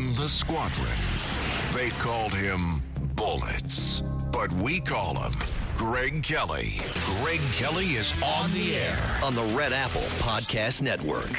in the squadron. They called him Bullets, but we call him Greg Kelly. Greg Kelly is on the air on the Red Apple Podcast Network.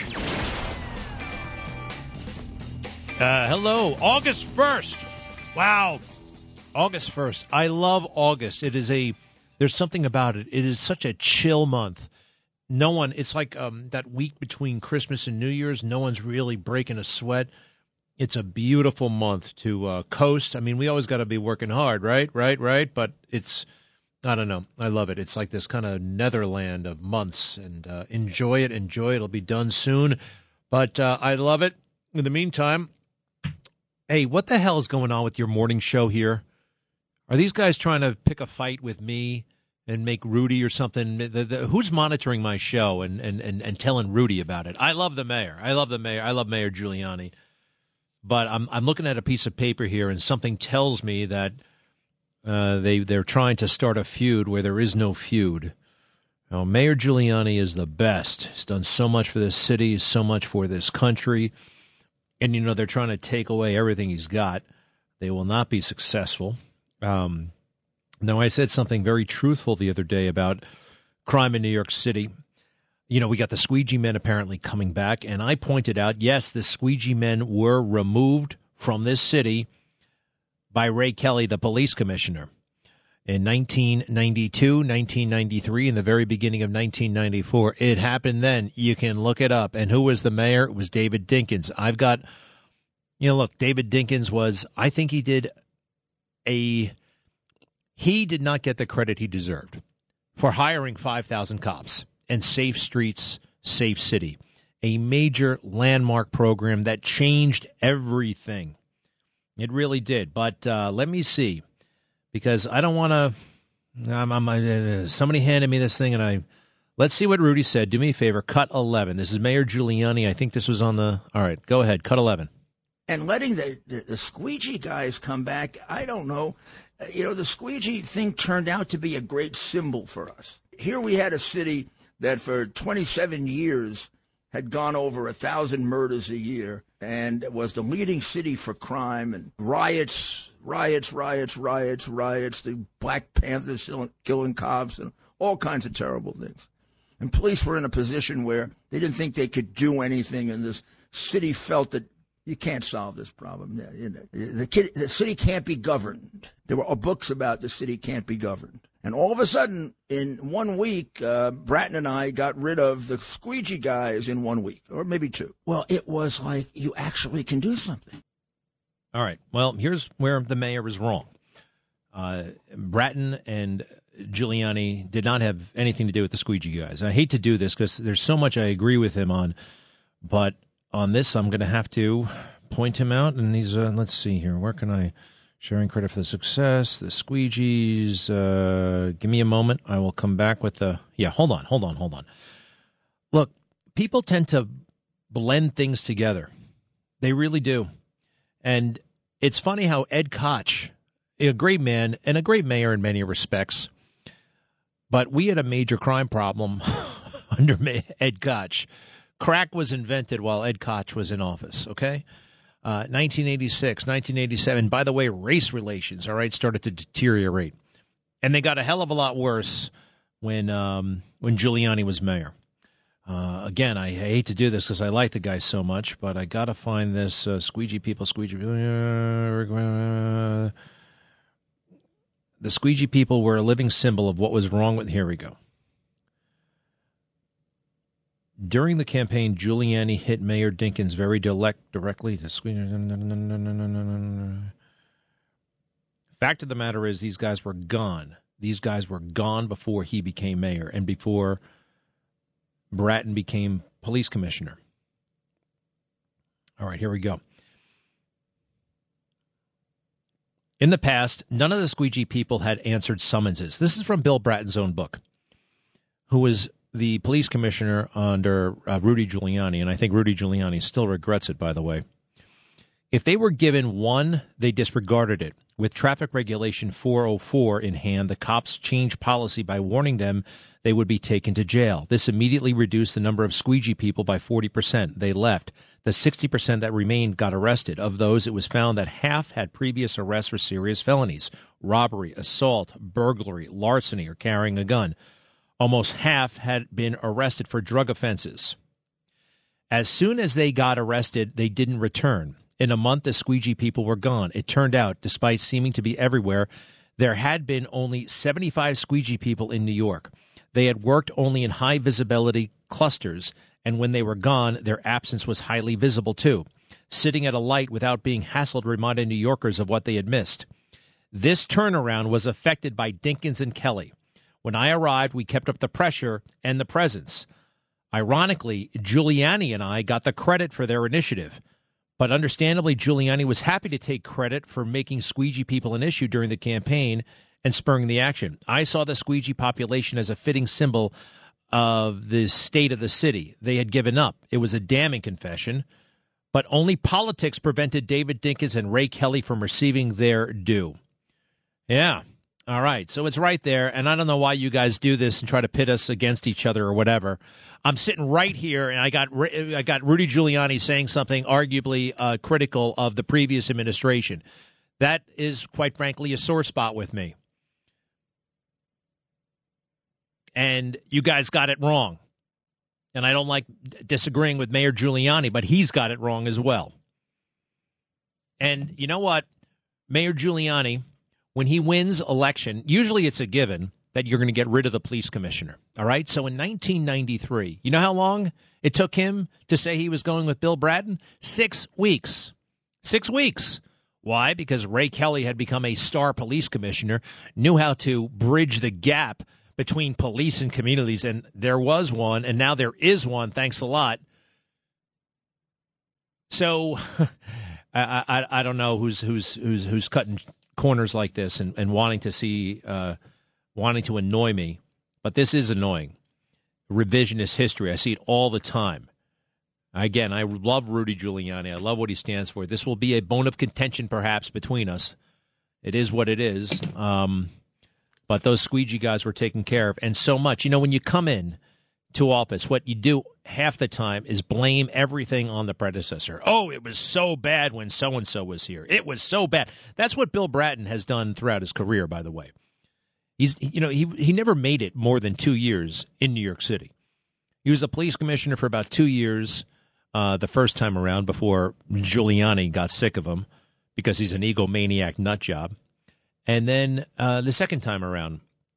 Hello, August 1st. Wow. August 1st. I love August. There's something about it. It is such a chill month. It's like that week between Christmas and New Year's. No one's really breaking a sweat. It's a beautiful month to coast. I mean, we always got to be working hard, right? But I don't know. I love it. It's like this kind of netherland of months, and enjoy it. It'll be done soon. But I love it. In the meantime, hey, what the hell is going on with your morning show here? Are these guys trying to pick a fight with me and make Rudy or something? Who's monitoring my show and telling Rudy about it? I love the mayor. I love Mayor Giuliani. But I'm looking at a piece of paper here, and something tells me that they're trying to start a feud where there is no feud. Now, Mayor Giuliani is the best. He's done so much for this city, so much for this country. And, they're trying to take away everything he's got. They will not be successful. Now, I said something very truthful the other day about crime in New York City. We got the squeegee men apparently coming back, and I pointed out, yes, the squeegee men were removed from this city by Ray Kelly, the police commissioner, in 1992, 1993, in the very beginning of 1994. It happened then. You can look it up. And who was the mayor? It was David Dinkins. Look, David Dinkins I think he did not get the credit he deserved for hiring 5,000 cops and Safe Streets, Safe City, a major landmark program that changed everything. It really did. But let me see, because I don't want to. Somebody handed me this thing, and let's see what Rudy said. Do me a favor. Cut 11. This is Mayor Giuliani. I think this was on the. All right, go ahead. Cut 11. And letting the squeegee guys come back, I don't know. The squeegee thing turned out to be a great symbol for us. Here we had a city that for 27 years had gone over 1,000 murders a year and was the leading city for crime and riots, the Black Panthers killing cops and all kinds of terrible things. And police were in a position where they didn't think they could do anything, and this city felt that you can't solve this problem. The city can't be governed. There were books about the city can't be governed. And all of a sudden, in 1 week, Bratton and I got rid of the squeegee guys in 1 week, or maybe two. Well, it was like you actually can do something. All right. Well, here's where the mayor is wrong. Bratton and Giuliani did not have anything to do with the squeegee guys. I hate to do this because there's so much I agree with him on, but on this, I'm going to have to point him out. And he's, let's see here. Where can I? Sharing credit for the success, the squeegees. Give me a moment. I will come back with the. Yeah, hold on. Look, people tend to blend things together. They really do. And it's funny how Ed Koch, a great man and a great mayor in many respects, but we had a major crime problem under Ed Koch. Crack was invented while Ed Koch was in office, okay? 1986, 1987. By the way, race relations, all right, started to deteriorate. And they got a hell of a lot worse when Giuliani was mayor. Again, I hate to do this because I like the guy so much, but I got to find this squeegee people. The squeegee people were a living symbol of what was wrong with. Here we go. During the campaign, Giuliani hit Mayor Dinkins very directly. Fact of the matter is, these guys were gone. These guys were gone before he became mayor and before Bratton became police commissioner. All right, here we go. In the past, none of the squeegee people had answered summonses. This is from Bill Bratton's own book, who was the police commissioner under Rudy Giuliani, and I think Rudy Giuliani still regrets it, by the way. If they were given one, they disregarded it. With Traffic Regulation 404 in hand, the cops changed policy by warning them they would be taken to jail. This immediately reduced the number of squeegee people by 40%. They left. The 60% that remained got arrested. Of those, it was found that half had previous arrests for serious felonies: robbery, assault, burglary, larceny, or carrying a gun. Almost half had been arrested for drug offenses. As soon as they got arrested, they didn't return. In a month, the squeegee people were gone. It turned out, despite seeming to be everywhere, there had been only 75 squeegee people in New York. They had worked only in high-visibility clusters, and when they were gone, their absence was highly visible, too. Sitting at a light without being hassled reminded New Yorkers of what they had missed. This turnaround was affected by Dinkins and Kelly. When I arrived, we kept up the pressure and the presence. Ironically, Giuliani and I got the credit for their initiative. But understandably, Giuliani was happy to take credit for making squeegee people an issue during the campaign and spurring the action. I saw the squeegee population as a fitting symbol of the state of the city. They had given up. It was a damning confession. But only politics prevented David Dinkins and Ray Kelly from receiving their due. Yeah. All right. So it's right there. And I don't know why you guys do this and try to pit us against each other or whatever. I'm sitting right here, and I got Rudy Giuliani saying something arguably critical of the previous administration. That is, quite frankly, a sore spot with me. And you guys got it wrong. And I don't like disagreeing with Mayor Giuliani, but he's got it wrong as well. And you know what? Mayor Giuliani, when he wins election, usually it's a given that you're going to get rid of the police commissioner. All right? So in 1993, you know how long it took him to say he was going with Bill Bratton? 6 weeks. 6 weeks. Why? Because Ray Kelly had become a star police commissioner, knew how to bridge the gap between police and communities, and there was one, and now there is one. Thanks a lot. So I don't know who's cutting corners like this and wanting to annoy me, but this is annoying. Revisionist history. I see it all the time. Again, I love Rudy Giuliani. I love what he stands for. This will be a bone of contention, perhaps, between us. It is what it is. But those squeegee guys were taken care of, and so much. You know, when you come in to office, what you do half the time is blame everything on the predecessor. Oh, it was so bad when so-and-so was here. It was so bad. That's what Bill Bratton has done throughout his career, by the way. He never made it more than 2 years in New York City. He was a police commissioner for about 2 years the first time around before Giuliani got sick of him because he's an egomaniac nut job. And then the second time around,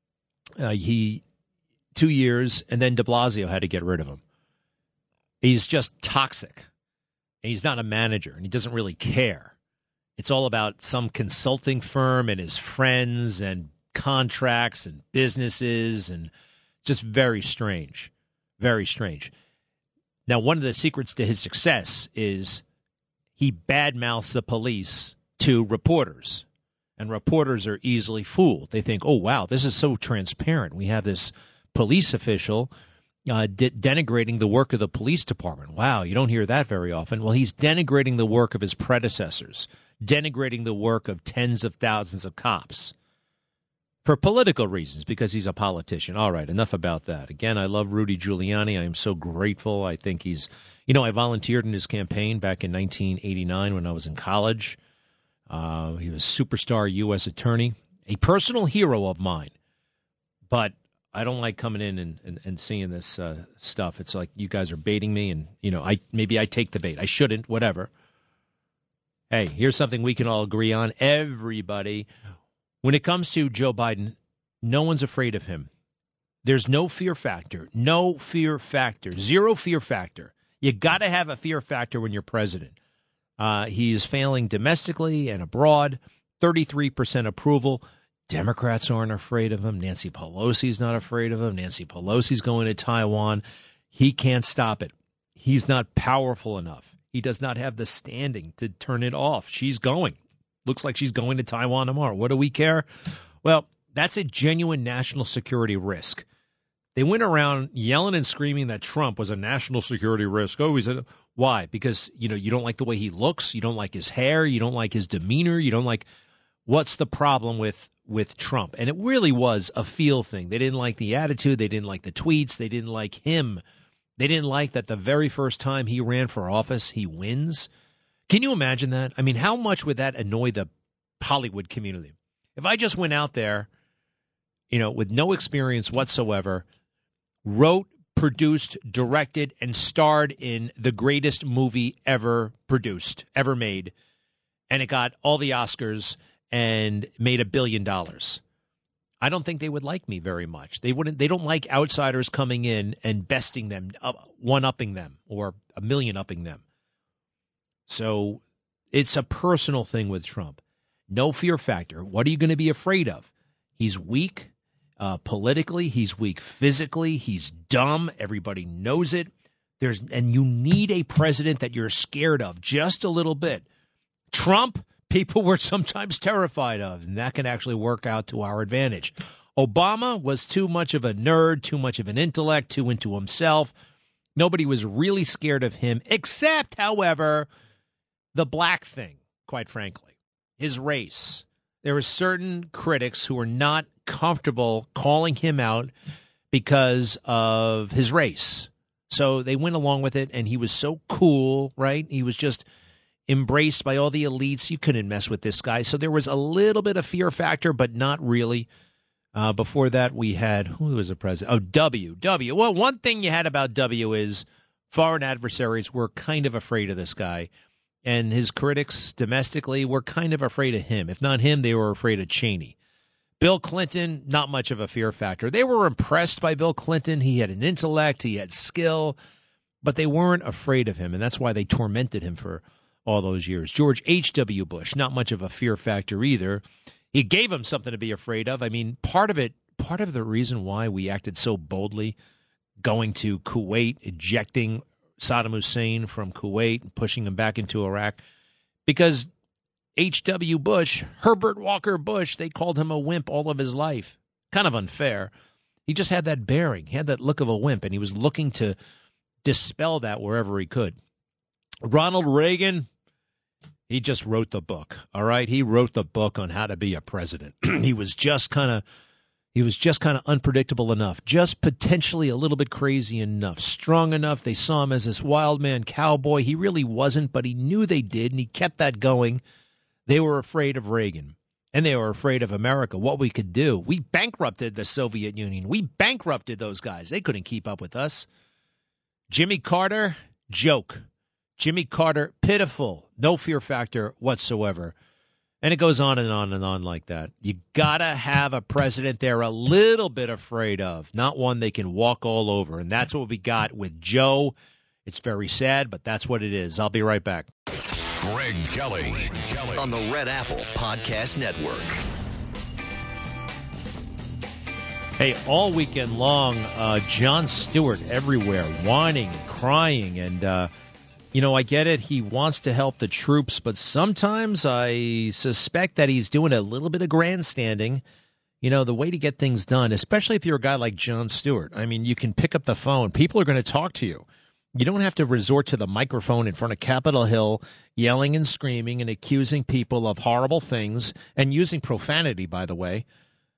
2 years, and then de Blasio had to get rid of him. He's just toxic. And he's not a manager, and he doesn't really care. It's all about some consulting firm and his friends and contracts and businesses, and just very strange. Very strange. Now, one of the secrets to his success is he badmouths the police to reporters. And reporters are easily fooled. They think, oh, wow, this is so transparent. We have this police official denigrating the work of the police department. Wow, you don't hear that very often. Well, he's denigrating the work of his predecessors, denigrating the work of tens of thousands of cops for political reasons, because he's a politician. All right, enough about that. Again, I love Rudy Giuliani. I am so grateful. I think he's, I volunteered in his campaign back in 1989 when I was in college. He was a superstar U.S. attorney, a personal hero of mine. But I don't like coming in and seeing this stuff. It's like you guys are baiting me, and, maybe I take the bait. I shouldn't, whatever. Hey, here's something we can all agree on. Everybody, when it comes to Joe Biden, no one's afraid of him. There's no fear factor. No fear factor. Zero fear factor. You got to have a fear factor when you're president. He is failing domestically and abroad, 33% approval. Democrats aren't afraid of him. Nancy Pelosi's not afraid of him. Nancy Pelosi's going to Taiwan. He can't stop it. He's not powerful enough. He does not have the standing to turn it off. She's going. Looks like she's going to Taiwan tomorrow. What do we care? Well, that's a genuine national security risk. They went around yelling and screaming that Trump was a national security risk. Oh, why? Because, you don't like the way he looks. You don't like his hair. You don't like his demeanor. You don't like. What's the problem with with Trump, and it really was a feel thing. They didn't like the attitude. They didn't like the tweets. They didn't like him. They didn't like that the very first time he ran for office, he wins. Can you imagine that? I mean, how much would that annoy the Hollywood community? If I just went out there, with no experience whatsoever, wrote, produced, directed, and starred in the greatest movie ever produced, ever made, and it got all the Oscars and made $1 billion. I don't think they would like me very much. They wouldn't. They don't like outsiders coming in and besting them, one-upping them, or a million-upping them. So it's a personal thing with Trump. No fear factor. What are you going to be afraid of? He's weak politically. He's weak physically. He's dumb. Everybody knows it. And you need a president that you're scared of just a little bit. Trump, people were sometimes terrified of, and that can actually work out to our advantage. Obama was too much of a nerd, too much of an intellect, too into himself. Nobody was really scared of him, except, however, the black thing, quite frankly, his race. There were certain critics who were not comfortable calling him out because of his race. So they went along with it, and he was so cool, right? He was just embraced by all the elites. You couldn't mess with this guy. So there was a little bit of fear factor, but not really. Before that, we had, who was the president? Oh, W. Well, one thing you had about W is foreign adversaries were kind of afraid of this guy, and his critics domestically were kind of afraid of him. If not him, they were afraid of Cheney. Bill Clinton, not much of a fear factor. They were impressed by Bill Clinton. He had an intellect, he had skill, but they weren't afraid of him, and that's why they tormented him for all those years. George H.W. Bush, not much of a fear factor either. He gave him something to be afraid of. I mean, part of the reason why we acted so boldly, going to Kuwait, ejecting Saddam Hussein from Kuwait and pushing him back into Iraq, because H.W. Bush, Herbert Walker Bush, they called him a wimp all of his life. Kind of unfair. He just had that bearing. He had that look of a wimp, and he was looking to dispel that wherever he could. Ronald Reagan, he just wrote the book, all right? He wrote the book on how to be a president. He was just kind of unpredictable enough, just potentially a little bit crazy enough, strong enough. They saw him as this wild man cowboy. He really wasn't, but he knew they did, and he kept that going. They were afraid of Reagan, and they were afraid of America, what we could do. We bankrupted the Soviet Union. We bankrupted those guys. They couldn't keep up with us. Jimmy Carter, joke. Jimmy Carter, pitiful, no fear factor whatsoever. And it goes on and on and on like that. You got to have a president they're a little bit afraid of, not one they can walk all over. And that's what we got with Joe. It's very sad, but that's what it is. I'll be right back. Greg Kelly on the Red Apple Podcast Network. Hey, all weekend long, Jon Stewart everywhere, whining and crying, and I get it. He wants to help the troops, but sometimes I suspect that he's doing a little bit of grandstanding. The way to get things done, especially if you're a guy like Jon Stewart. I mean, you can pick up the phone. People are going to talk to you. You don't have to resort to the microphone in front of Capitol Hill, yelling and screaming and accusing people of horrible things and using profanity, by the way.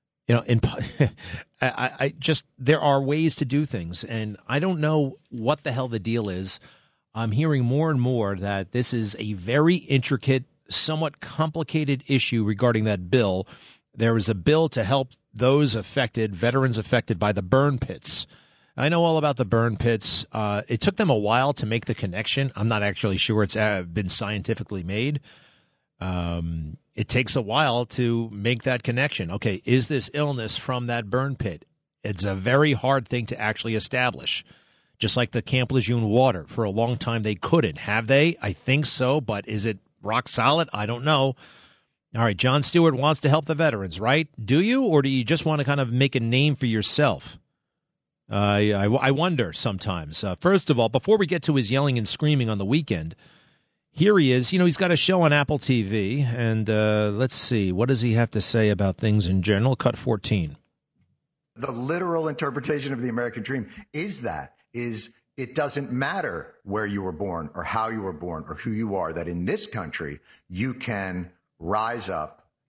I just, there are ways to do things, and I don't know what the hell the deal is. I'm hearing more and more that this is a very intricate, somewhat complicated issue regarding that bill. There is a bill to help those affected, veterans affected by the burn pits. I know all about the burn pits. It took them a while to make the connection. I'm not actually sure it's been scientifically made. It takes a while to make that connection. Okay, is this illness from that burn pit? It's a very hard thing to actually establish. Just like the Camp Lejeune water. For a long time, they couldn't. Have they? I think so, but is it rock solid? I don't know. All right, Jon Stewart wants to help the veterans, right? Do you, or do you just want to kind of make a name for yourself? I wonder sometimes. First of all, before we get to his yelling and screaming on the weekend, here he is. He's got a show on Apple TV, and let's see. What does he have to say about things in general? Cut 14. The literal interpretation of the American dream is it doesn't matter where you were born or how you were born or who you are, that in this country you can rise up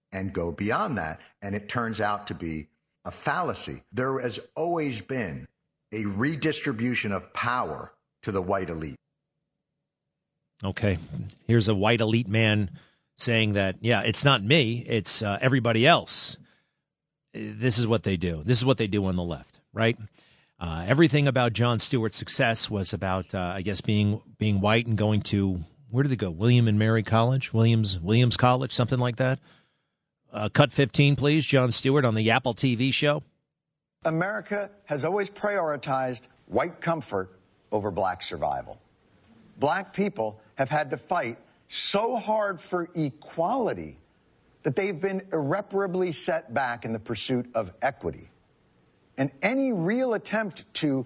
and go beyond that. And it turns out to be a fallacy. There has always been a redistribution of power to the white elite. Okay. Here's a white elite man saying that, yeah, it's not me, it's everybody else. This is what they do. This is what they do on the left, right? Everything about Jon Stewart's success was about, I guess, being white and going to, where did they go? William and Mary College? Williams College, something like that. Cut 15, please. Jon Stewart on the Apple TV show. America has always prioritized white comfort over black survival. Black people have had to fight so hard for equality that they've been irreparably set back in the pursuit of equity. And any real attempt to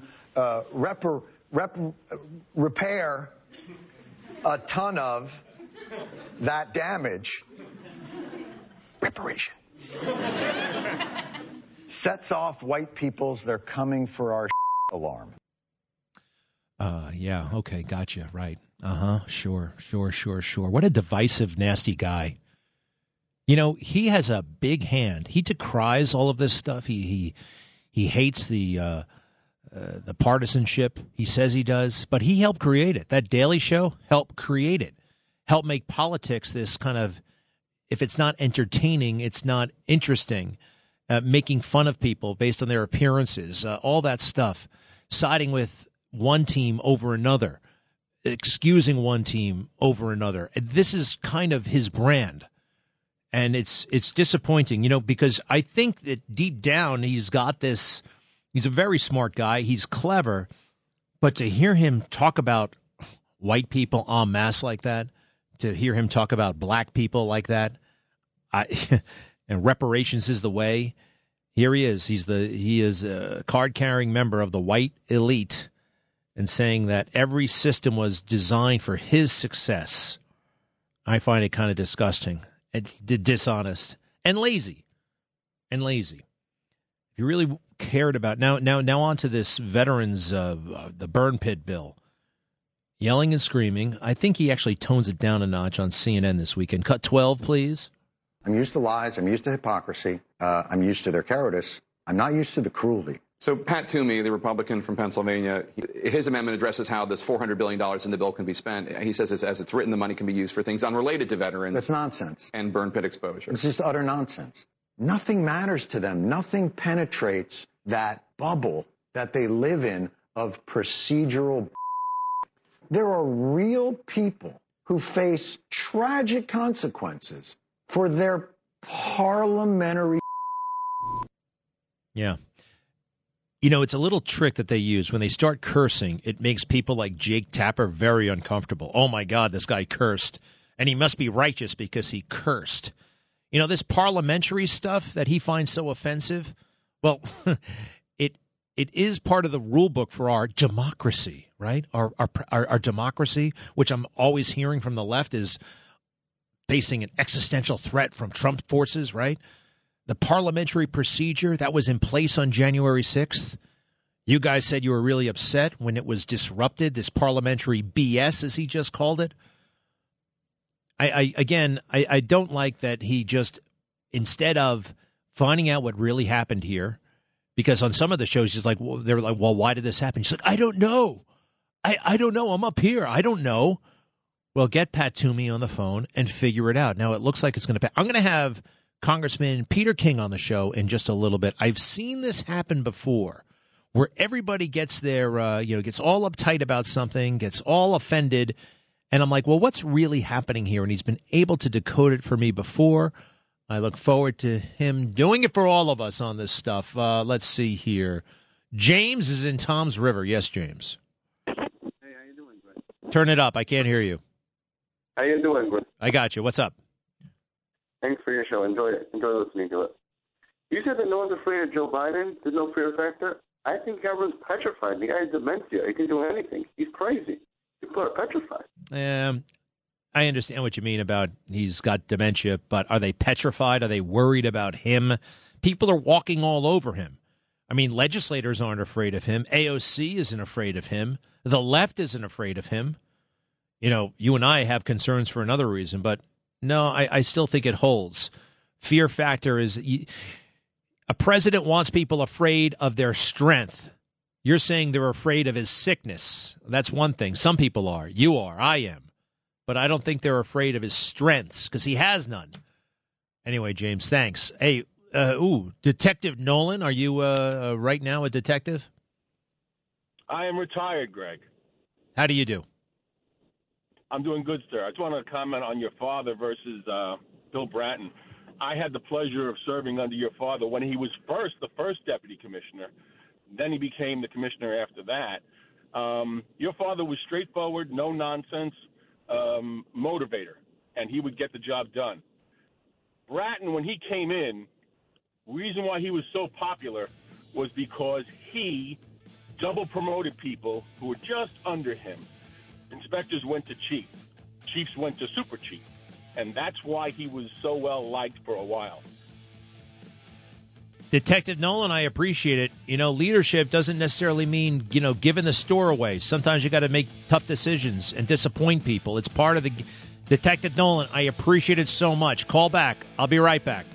repair a ton of that damage, reparation, sets off white people's "they're coming for our" alarm. Yeah, okay, gotcha, right. Sure. What a divisive, nasty guy. You know, he has a big hand. He decries all of this stuff. He hates the partisanship. He says he does, but he helped create it. That Daily Show helped create it. Helped make politics this kind of, if it's not entertaining, it's not interesting. Making fun of people based on their appearances, all that stuff. Siding with one team over another, excusing one team over another. This is kind of his brand. And it's disappointing, you know, because I think that deep down he's got this, he's a very smart guy, he's clever, but to hear him talk about white people en masse like that, to hear him talk about black people like that, and reparations is the way, here he is. He is a card-carrying member of the white elite and saying that every system was designed for his success. I find it kind of disgusting. Dishonest and lazy. If you really cared about now on to this veterans the burn pit bill, yelling and screaming. I think he actually tones it down a notch on CNN this weekend. Cut 12, please. I'm used to lies. I'm used to hypocrisy. I'm used to their cowardice. I'm not used to the cruelty. So Pat Toomey, the Republican from Pennsylvania, his amendment addresses how this $400 billion in the bill can be spent. He says as it's written, the money can be used for things unrelated to veterans. That's nonsense. And burn pit exposure. It's just utter nonsense. Nothing matters to them. Nothing penetrates that bubble that they live in of procedural. There are real people who face tragic consequences for their parliamentary. Yeah. You know, it's a little trick that they use. When they start cursing, it makes people like Jake Tapper very uncomfortable. Oh, my God, this guy cursed. And he must be righteous because he cursed. You know, this parliamentary stuff that he finds so offensive, well, it is part of the rule book for our democracy, right? Our democracy, which I'm always hearing from the left, is facing an existential threat from Trump forces, right? The parliamentary procedure that was in place on January 6th. You guys said you were really upset when it was disrupted, this parliamentary BS, as he just called it. I don't like that he just, instead of finding out what really happened here, because on some of the shows, he's like, they're like, well, why did this happen? She's like, I don't know. I don't know. I'm up here. I don't know. Well, get Pat Toomey on the phone and figure it out. Now, it looks like it's going to I'm going to have Congressman Peter King on the show in just a little bit. I've seen this happen before, where everybody gets their, gets all uptight about something, gets all offended, and I'm like, well, what's really happening here? And he's been able to decode it for me before. I look forward to him doing it for all of us on this stuff. Let's see here. James is in Toms River. Yes, James. Hey, how you doing, Greg? Turn it up. I can't hear you. How you doing, Greg? I got you. What's up? Thanks for your show. Enjoy it. Enjoy listening to it. You said that no one's afraid of Joe Biden. There's no fear factor. I think everyone's petrified. The guy has dementia. He can do anything. He's crazy. People are petrified. I understand what you mean about he's got dementia, but are they petrified? Are they worried about him? People are walking all over him. I mean, legislators aren't afraid of him. AOC isn't afraid of him. The left isn't afraid of him. You know, you and I have concerns for another reason, but no, I still think it holds. Fear factor is a president wants people afraid of their strength. You're saying they're afraid of his sickness. That's one thing. Some people are. You are. I am. But I don't think they're afraid of his strengths because he has none. Anyway, James, thanks. Hey, Detective Nolan, are you right now a detective? I am retired, Greg. How do you do? I'm doing good, sir. I just want to comment on your father versus Bill Bratton. I had the pleasure of serving under your father when he was the first deputy commissioner. Then he became the commissioner after that. Your father was straightforward, no-nonsense motivator, and he would get the job done. Bratton, when he came in, the reason why he was so popular was because he double-promoted people who were just under him. Inspectors went to chief. Chiefs went to super chief. And that's why he was so well-liked for a while. Detective Nolan, I appreciate it. Leadership doesn't necessarily mean, giving the store away. Sometimes you got to make tough decisions and disappoint people. It's part of the... Detective Nolan, I appreciate it so much. Call back. I'll be right back.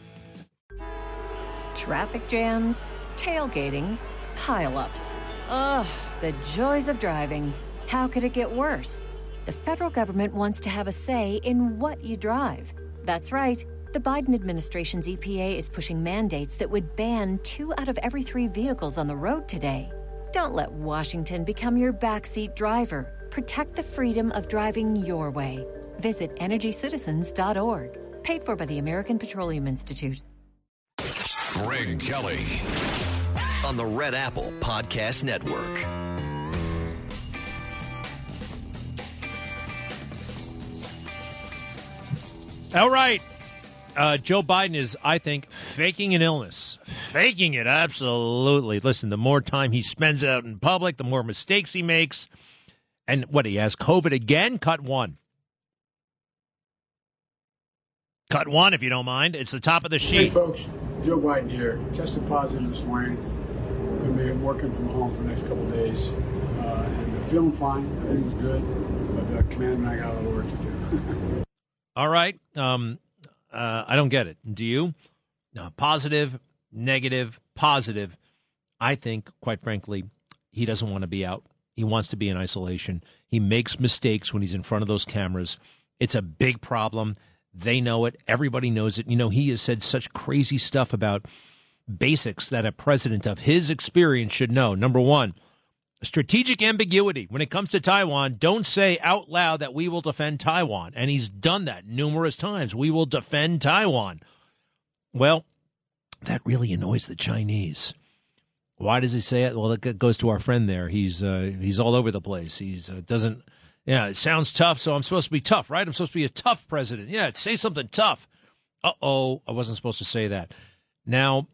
Traffic jams, tailgating, pile-ups. Ugh, the joys of driving. How could it get worse? The federal government wants to have a say in what you drive. That's right. The Biden administration's EPA is pushing mandates that would ban 2 out of every 3 vehicles on the road today. Don't let Washington become your backseat driver. Protect the freedom of driving your way. Visit EnergyCitizens.org. Paid for by the American Petroleum Institute. Greg Kelly on the Red Apple Podcast Network. All right. Joe Biden is, I think, faking an illness. Faking it, absolutely. Listen, the more time he spends out in public, the more mistakes he makes. And what, he has COVID again? Cut 1. Cut 1, if you don't mind. It's the top of the sheet. Hey, folks. Joe Biden here. Tested positive this morning. Going to be working from home for the next couple of days. And I'm feeling fine. Everything's good. But Commander and I got a little work to do. All right. I don't get it. Do you? No, positive, negative, positive. I think, quite frankly, he doesn't want to be out. He wants to be in isolation. He makes mistakes when he's in front of those cameras. It's a big problem. They know it. Everybody knows it. He has said such crazy stuff about basics that a president of his experience should know. Number 1, strategic ambiguity. When it comes to Taiwan, don't say out loud that we will defend Taiwan. And he's done that numerous times. We will defend Taiwan. Well, that really annoys the Chinese. Why does he say it? Well, it goes to our friend there. He's all over the place. He's doesn't. Yeah, it sounds tough, so I'm supposed to be tough, right? I'm supposed to be a tough president. Yeah, say something tough. Uh-oh, I wasn't supposed to say that. Now,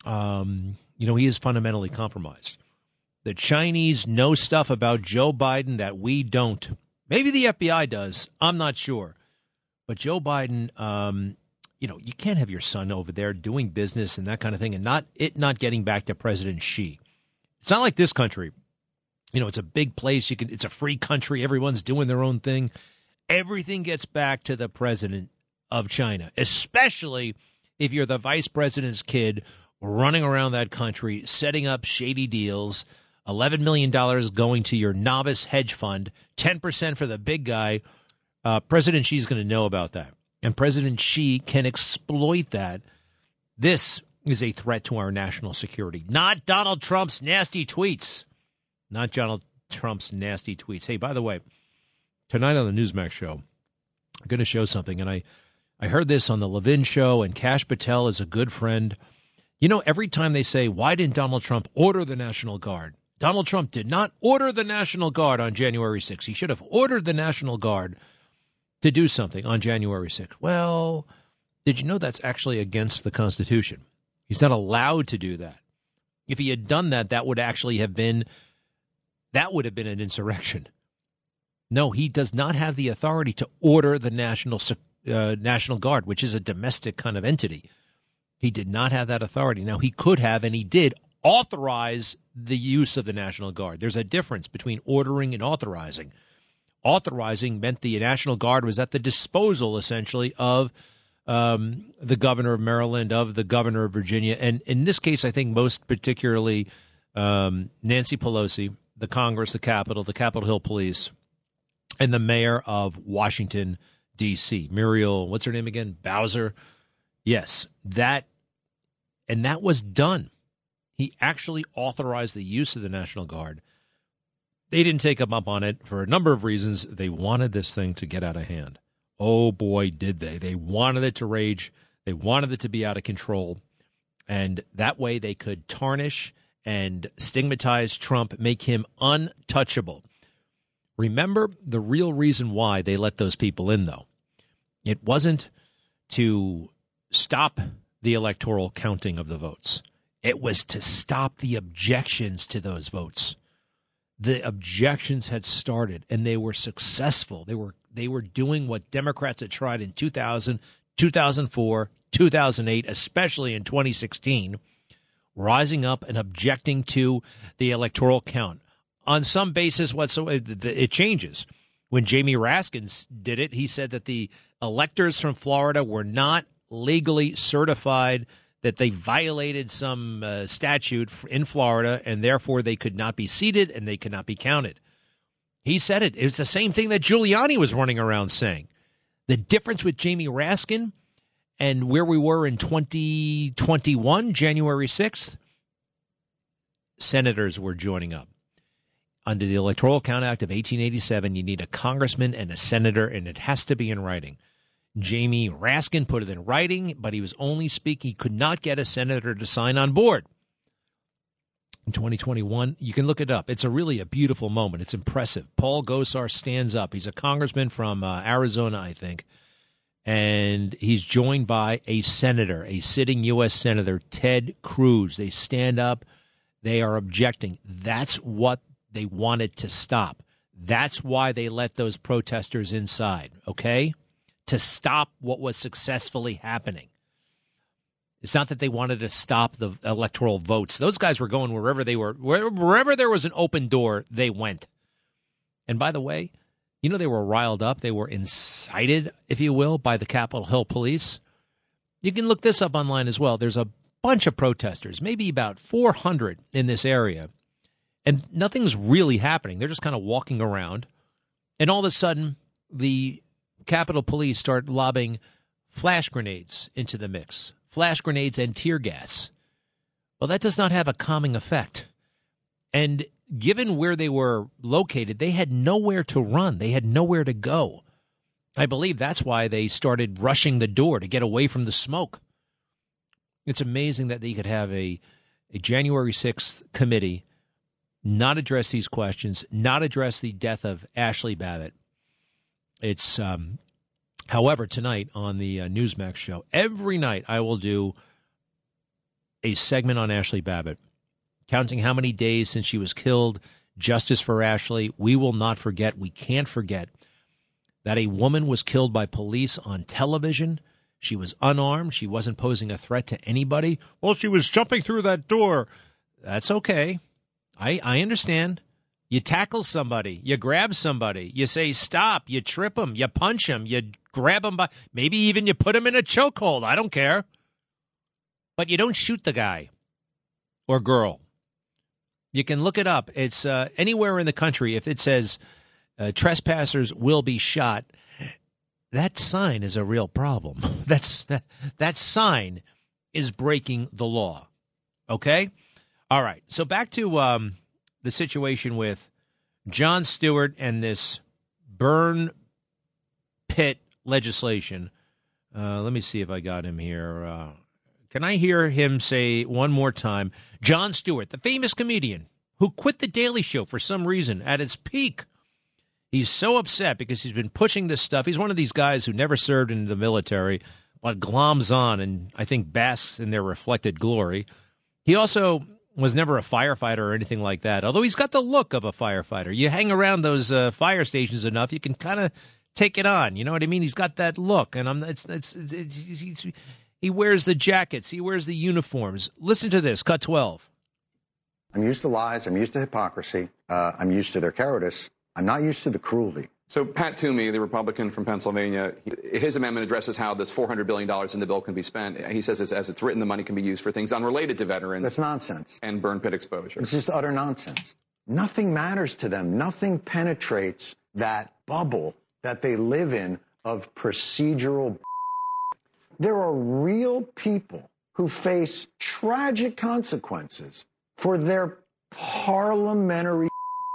he is fundamentally compromised. The Chinese know stuff about Joe Biden that we don't. Maybe the FBI does. I'm not sure. But Joe Biden, you can't have your son over there doing business and that kind of thing and not getting back to President Xi. It's not like this country. It's a big place. It's a free country. Everyone's doing their own thing. Everything gets back to the president of China, especially if you're the vice president's kid running around that country, setting up shady deals, $11 million going to your novice hedge fund, 10% for the big guy. President Xi's going to know about that. And President Xi can exploit that. This is a threat to our national security, not Donald Trump's nasty tweets. Not Donald Trump's nasty tweets. Hey, by the way, tonight on the Newsmax show, I'm going to show something. And I heard this on the Levin show, and Kash Patel is a good friend. Every time they say, why didn't Donald Trump order the National Guard? Donald Trump did not order the National Guard on January 6th. He should have ordered the National Guard to do something on January 6th. Well, did you know that's actually against the Constitution? He's not allowed to do that. If he had done that, that would have been an insurrection. No, he does not have the authority to order the National Guard, which is a domestic kind of entity. He did not have that authority. Now, he could have, and he did, authorize the use of the National Guard. There's a difference between ordering and authorizing. Authorizing meant the National Guard was at the disposal, essentially, of the governor of Maryland, of the governor of Virginia, and in this case, I think most particularly Nancy Pelosi, the Congress, the Capitol Hill Police, and the mayor of Washington, D.C., Muriel, what's her name again? Bowser. Yes, that was done. He actually authorized the use of the National Guard. They didn't take him up on it for a number of reasons. They wanted this thing to get out of hand. Oh, boy, did they. They wanted it to rage. They wanted it to be out of control. And that way they could tarnish and stigmatize Trump, make him untouchable. Remember the real reason why they let those people in, though. It wasn't to stop the electoral counting of the votes. It was to stop the objections to those votes. The objections had started, and they were successful. They were doing what Democrats had tried in 2000, 2004, 2008, especially in 2016, rising up and objecting to the electoral count. On some basis whatsoever, it changes. When Jamie Raskin did it, he said that the electors from Florida were not legally certified, that they violated some statute in Florida, and therefore they could not be seated and they could not be counted. He said it. It was the same thing that Giuliani was running around saying. The difference with Jamie Raskin and where we were in 2021, January 6th, senators were joining up. Under the Electoral Count Act of 1887, you need a congressman and a senator, and it has to be in writing. Jamie Raskin put it in writing, but he was only speaking. He could not get a senator to sign on board. In 2021, you can look it up. It's really a beautiful moment. It's impressive. Paul Gosar stands up. He's a congressman from Arizona, I think, and he's joined by a senator, a sitting U.S. Senator, Ted Cruz. They stand up. They are objecting. That's what they wanted to stop. That's why they let those protesters inside, okay? To stop what was successfully happening. It's not that they wanted to stop the electoral votes. Those guys were going wherever they were. Wherever there was an open door, they went. And by the way, you know, they were riled up. They were incited, if you will, by the Capitol Hill Police. You can look this up online as well. There's a bunch of protesters, maybe about 400 in this area. And nothing's really happening. They're just kind of walking around. And all of a sudden, the Capitol Police start lobbing flash grenades into the mix. Flash grenades and tear gas. Well, that does not have a calming effect. And given where they were located, they had nowhere to run. They had nowhere to go. I believe that's why they started rushing the door to get away from the smoke. It's amazing that they could have a January 6th committee not address these questions, not address the death of Ashley Babbitt. It's, however, tonight on the Newsmax show, every night I will do a segment on Ashley Babbitt, counting how many days since she was killed, justice for Ashley. We will not forget, we can't forget, that a woman was killed by police on television. She was unarmed. She wasn't posing a threat to anybody. Well, she was jumping through that door. That's okay. I understand. You tackle somebody. You grab somebody. You say stop. You trip them. You punch them. You grab them by, maybe even you put them in a chokehold. I don't care. But you don't shoot the guy or girl. You can look it up. It's anywhere in the country. If it says trespassers will be shot, that sign is a real problem. That sign is breaking the law. Okay? All right. So back to the situation with Jon Stewart and this burn pit legislation. Let me see if I got him here. Can I hear him say one more time? Jon Stewart, the famous comedian who quit The Daily Show for some reason at its peak. He's so upset because he's been pushing this stuff. He's one of these guys who never served in the military, but gloms on and I think basks in their reflected glory. He also was never a firefighter or anything like that, although he's got the look of a firefighter. You hang around those fire stations enough, you can kind of take it on. You know what I mean? He's got that look, and he wears the jackets. He wears the uniforms. Listen to this. Cut 12. I'm used to lies. I'm used to hypocrisy. I'm used to their cowardice. I'm not used to the cruelty. So Pat Toomey, the Republican from Pennsylvania, his amendment addresses how this $400 billion in the bill can be spent. He says as it's written, the money can be used for things unrelated to veterans. That's nonsense. And burn pit exposure. It's just utter nonsense. Nothing matters to them. Nothing penetrates that bubble that they live in of procedural. There are real people who face tragic consequences for their parliamentary.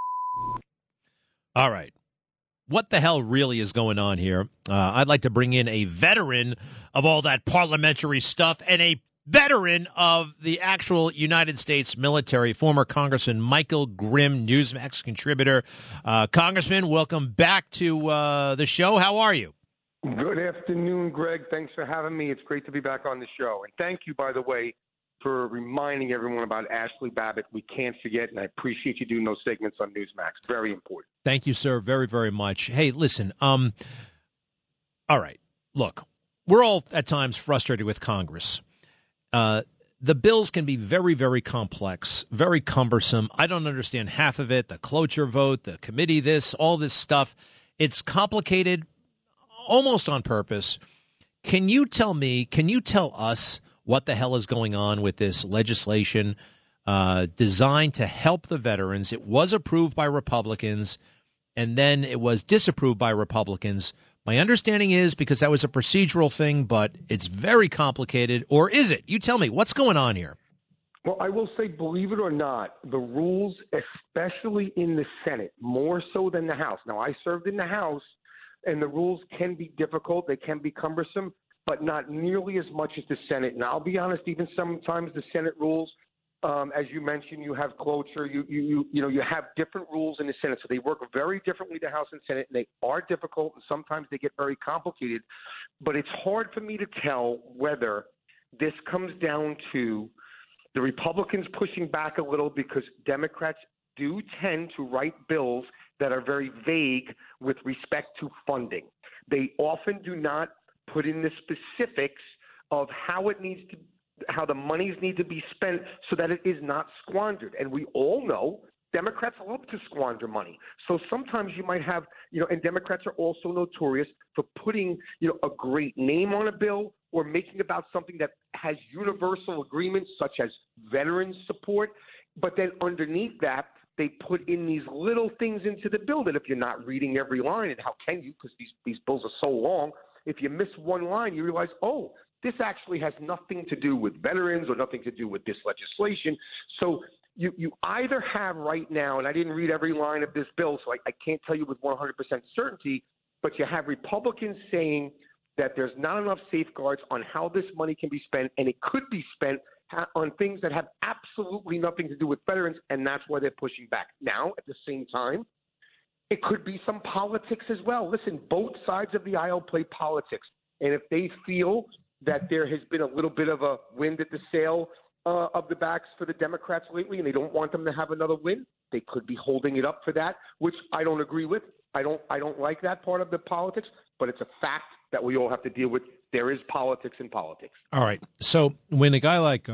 All right. What the hell really is going on here? I'd like to bring in a veteran of all that parliamentary stuff and a veteran of the actual United States military, former Congressman Michael Grimm, Newsmax contributor. Congressman, welcome back to the show. How are you? Good afternoon, Greg. Thanks for having me. It's great to be back on the show. And thank you, by the way, for reminding everyone about Ashley Babbitt. We can't forget, and I appreciate you doing those segments on Newsmax. Very important. Thank you, sir, very, very much. Hey, listen, all right, look, we're all at times frustrated with Congress. The bills can be very, very complex, very cumbersome. I don't understand half of it, the cloture vote, the committee, this, all this stuff. It's complicated almost on purpose. Can you tell us what the hell is going on with this legislation designed to help the veterans? It was approved by Republicans, and then it was disapproved by Republicans. My understanding is because that was a procedural thing, but it's very complicated. Or is it? You tell me. What's going on here? Well, I will say, believe it or not, the rules, especially in the Senate, more so than the House. Now, I served in the House, and the rules can be difficult. They can be cumbersome, but not nearly as much as the Senate. And I'll be honest, even sometimes the Senate rules, as you mentioned, you have cloture, you have different rules in the Senate. So they work very differently, the House and Senate, and they are difficult, and sometimes they get very complicated. But it's hard for me to tell whether this comes down to the Republicans pushing back a little because Democrats do tend to write bills that are very vague with respect to funding. They often do not put in the specifics of how the monies need to be spent so that it is not squandered. And we all know Democrats love to squander money. So sometimes you might have, and Democrats are also notorious for putting, a great name on a bill or making about something that has universal agreements such as veterans support. But then underneath that, they put in these little things into the bill that if you're not reading every line, and how can you, because these bills are so long, if you miss one line, you realize, oh, this actually has nothing to do with veterans or nothing to do with this legislation. So you either have right now, and I didn't read every line of this bill, so I can't tell you with 100% certainty, but you have Republicans saying that there's not enough safeguards on how this money can be spent, and it could be spent on things that have absolutely nothing to do with veterans, and that's why they're pushing back. Now, at the same time, it could be some politics as well. Listen, both sides of the aisle play politics, and if they feel that there has been a little bit of a wind at the sail of the backs for the Democrats lately, and they don't want them to have another win, they could be holding it up for that, which I don't agree with. I don't like that part of the politics, but it's a fact that we all have to deal with. There is politics in politics. All right. So when a guy like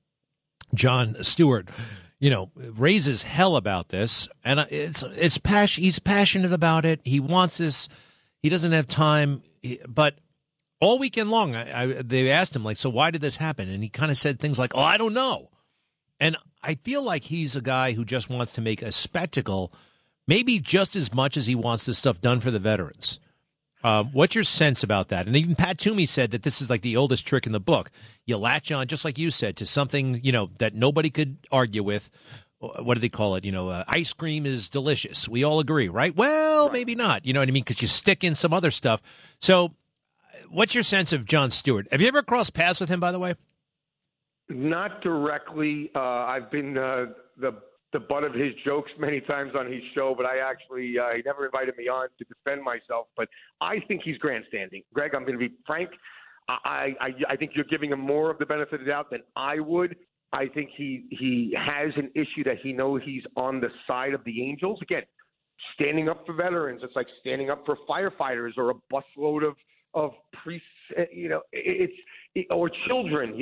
Jon Stewart, raises hell about this, and he's passionate about it. He wants this. He doesn't have time, but all weekend long, they asked him, so why did this happen? And he kind of said things like, I don't know. And I feel like he's a guy who just wants to make a spectacle, maybe just as much as he wants this stuff done for the veterans. What's your sense about that? And even Pat Toomey said that this is like the oldest trick in the book. You latch on, just like you said, to something, that nobody could argue with. What do they call it? Ice cream is delicious. We all agree, right? Well, maybe not. You know what I mean? Because you stick in some other stuff. So what's your sense of Jon Stewart? Have you ever crossed paths with him, by the way? Not directly. I've been the butt of his jokes many times on his show, but he never invited me on to defend myself. But I think he's grandstanding. Greg, I'm going to be frank. I think you're giving him more of the benefit of the doubt than I would. I think he has an issue that he knows he's on the side of the angels. Again, standing up for veterans, it's like standing up for firefighters or a busload of priests, or children.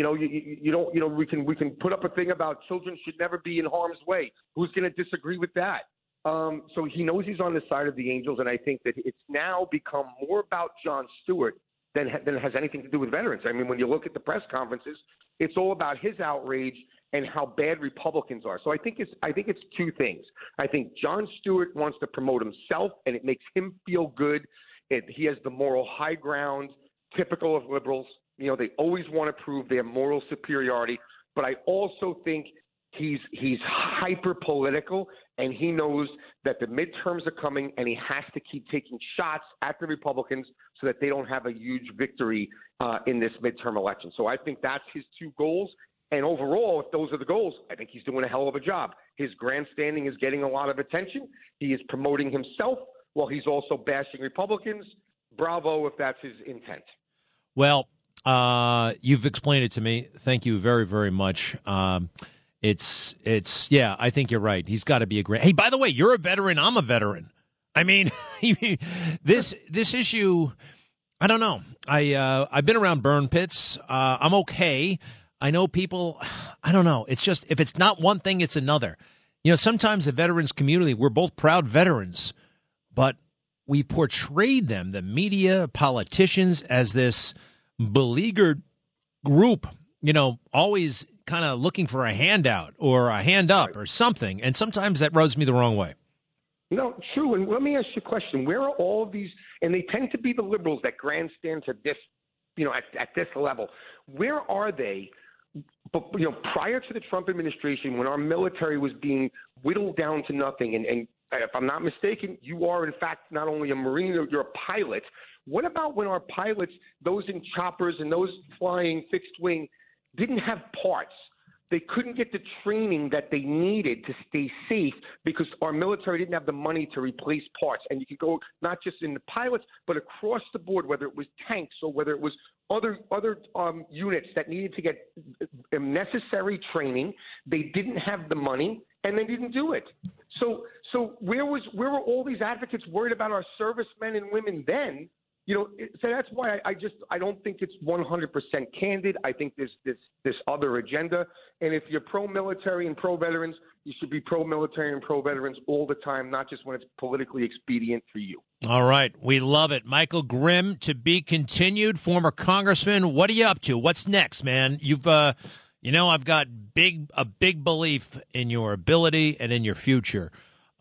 We can put up a thing about children should never be in harm's way. Who's going to disagree with that? So he knows he's on the side of the Angels, and I think that it's now become more about Jon Stewart than it has anything to do with veterans. I mean, when you look at the press conferences, it's all about his outrage and how bad Republicans are. So I think it's two things. I think Jon Stewart wants to promote himself, and it makes him feel good. He has the moral high ground, typical of liberals. You know, they always want to prove their moral superiority. But I also think he's hyper political, and he knows that the midterms are coming, and he has to keep taking shots at the Republicans so that they don't have a huge victory in this midterm election. So I think that's his two goals. And overall, if those are the goals, I think he's doing a hell of a job. His grandstanding is getting a lot of attention. He is promoting himself while he's also bashing Republicans. Bravo if that's his intent. Well, you've explained it to me. Thank you very, very much. Yeah, I think you're right. He's got to be a great. Hey, by the way, you're a veteran. I'm a veteran. I mean, this issue, I don't know. I've been around burn pits. I'm okay. I know people, I don't know. It's just, if it's not one thing, it's another. You know, sometimes the veterans community, we're both proud veterans, but we portrayed them, the media, politicians, as this beleaguered group, you know, always kind of looking for a handout or a hand up or something. And sometimes that rubs me the wrong way. No, true. And let me ask you a question. Where are all of these, and they tend to be the liberals that grandstand to this, you know, at this level. Where are they? But, you know, prior to the Trump administration, when our military was being whittled down to nothing, and if I'm not mistaken, you are, in fact, not only a Marine, you're a pilot. What about when our pilots, those in choppers and those flying fixed wing, didn't have parts? They couldn't get the training that they needed to stay safe because our military didn't have the money to replace parts. And you could go not just in the pilots, but across the board, whether it was tanks or whether it was other units that needed to get necessary training. They didn't have the money, and they didn't do it. So where were all these advocates worried about our servicemen and women then? You know, so that's why I don't think it's 100% candid. I think there's this other agenda. And if you're pro-military and pro-veterans, you should be pro-military and pro-veterans all the time, not just when it's politically expedient for you. All right. We love it. Michael Grimm, to be continued, former congressman. What are you up to? What's next, man? You've, you know, I've got a big belief in your ability and in your future.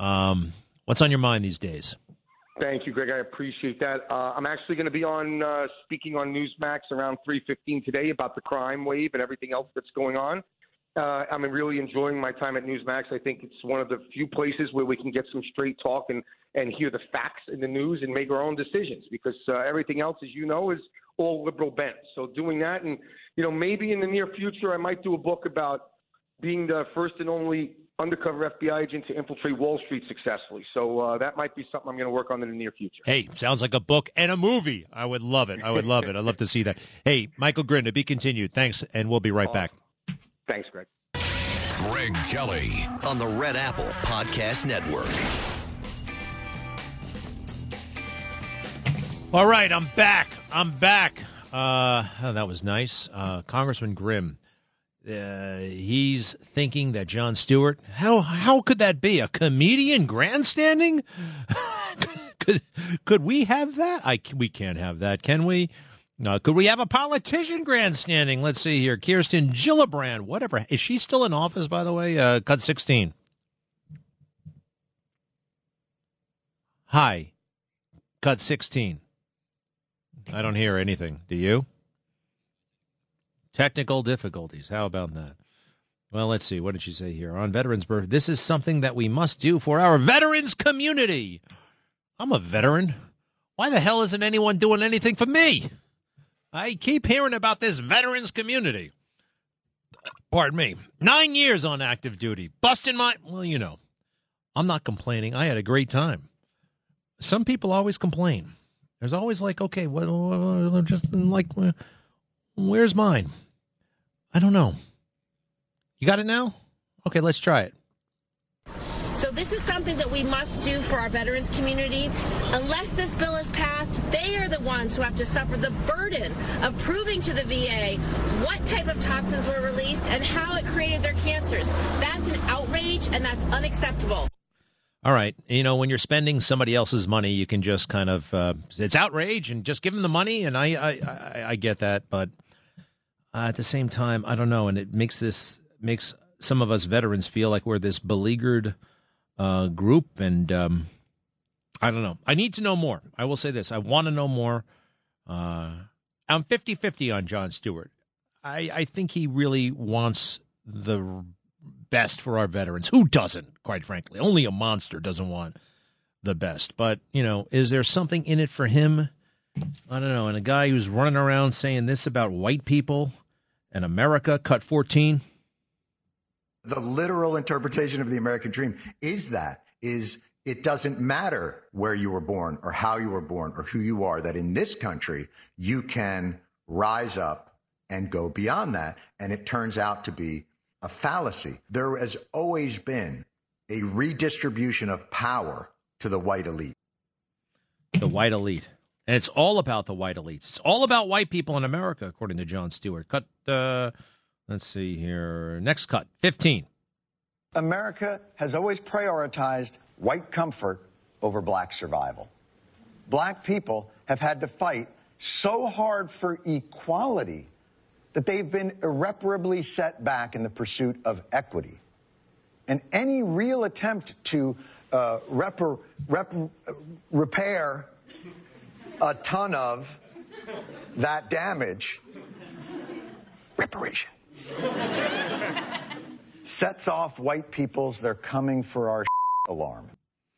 What's on your mind these days? Thank you, Greg. I appreciate that. I'm actually going to be on speaking on Newsmax around 3:15 today about the crime wave and everything else that's going on. I'm really enjoying my time at Newsmax. I think it's one of the few places where we can get some straight talk and hear the facts in the news and make our own decisions because everything else, as you know, is all liberal bent. So doing that and, you know, maybe in the near future I might do a book about being the first and only undercover FBI agent to infiltrate Wall Street successfully. So that might be something I'm going to work on in the near future. Hey, sounds like a book and a movie. I would love it. I would love it. I'd love to see that. Hey, Michael Grimm, to be continued. Thanks, and we'll be right back. Thanks, Greg. Greg Kelly on the Red Apple Podcast Network. All right, I'm back. That was nice. Congressman Grimm. He's thinking that Jon Stewart, how could that be? A comedian grandstanding? could we have that? We can't have that, can we? Could we have a politician grandstanding? Let's see here. Kirsten Gillibrand, whatever. Is she still in office, by the way? Cut 16. Hi. Cut 16. I don't hear anything. Do you? Technical difficulties. How about that? Well, let's see. What did she say here? On Veterans Birthday, this is something that we must do for our veterans community. I'm a veteran. Why the hell isn't anyone doing anything for me? I keep hearing about this veterans community. Pardon me. 9 years on active duty. Busting my... Well, you know, I'm not complaining. I had a great time. Some people always complain. There's always like, okay, well, just like, where's mine? I don't know. You got it now? Okay, let's try it. So this is something that we must do for our veterans community. Unless this bill is passed, they are the ones who have to suffer the burden of proving to the VA what type of toxins were released and how it created their cancers. That's an outrage, and that's unacceptable. All right. When you're spending somebody else's money, you can just kind of it's outrage and just give them the money. And I get that. But at the same time, I don't know. And it makes some of us veterans feel like we're this beleaguered group. And I don't know. I need to know more. I will say this. I want to know more. I'm 50-50 on Jon Stewart. I think he really wants the best for our veterans. Who doesn't, quite frankly? Only a monster doesn't want the best. But, is there something in it for him? I don't know. And a guy who's running around saying this about white people and America, cut 14. The literal interpretation of the American dream is it doesn't matter where you were born or how you were born or who you are, that in this country you can rise up and go beyond that. And it turns out to be a fallacy. There has always been a redistribution of power to the white elite. The white elite. And it's all about the white elites. It's all about white people in America, according to Jon Stewart. Cut, let's see here. Next cut, 15. America has always prioritized white comfort over black survival. Black people have had to fight so hard for equality that they've been irreparably set back in the pursuit of equity. And any real attempt to repair a ton of that damage, reparation, sets off white people's "they're coming for our alarm.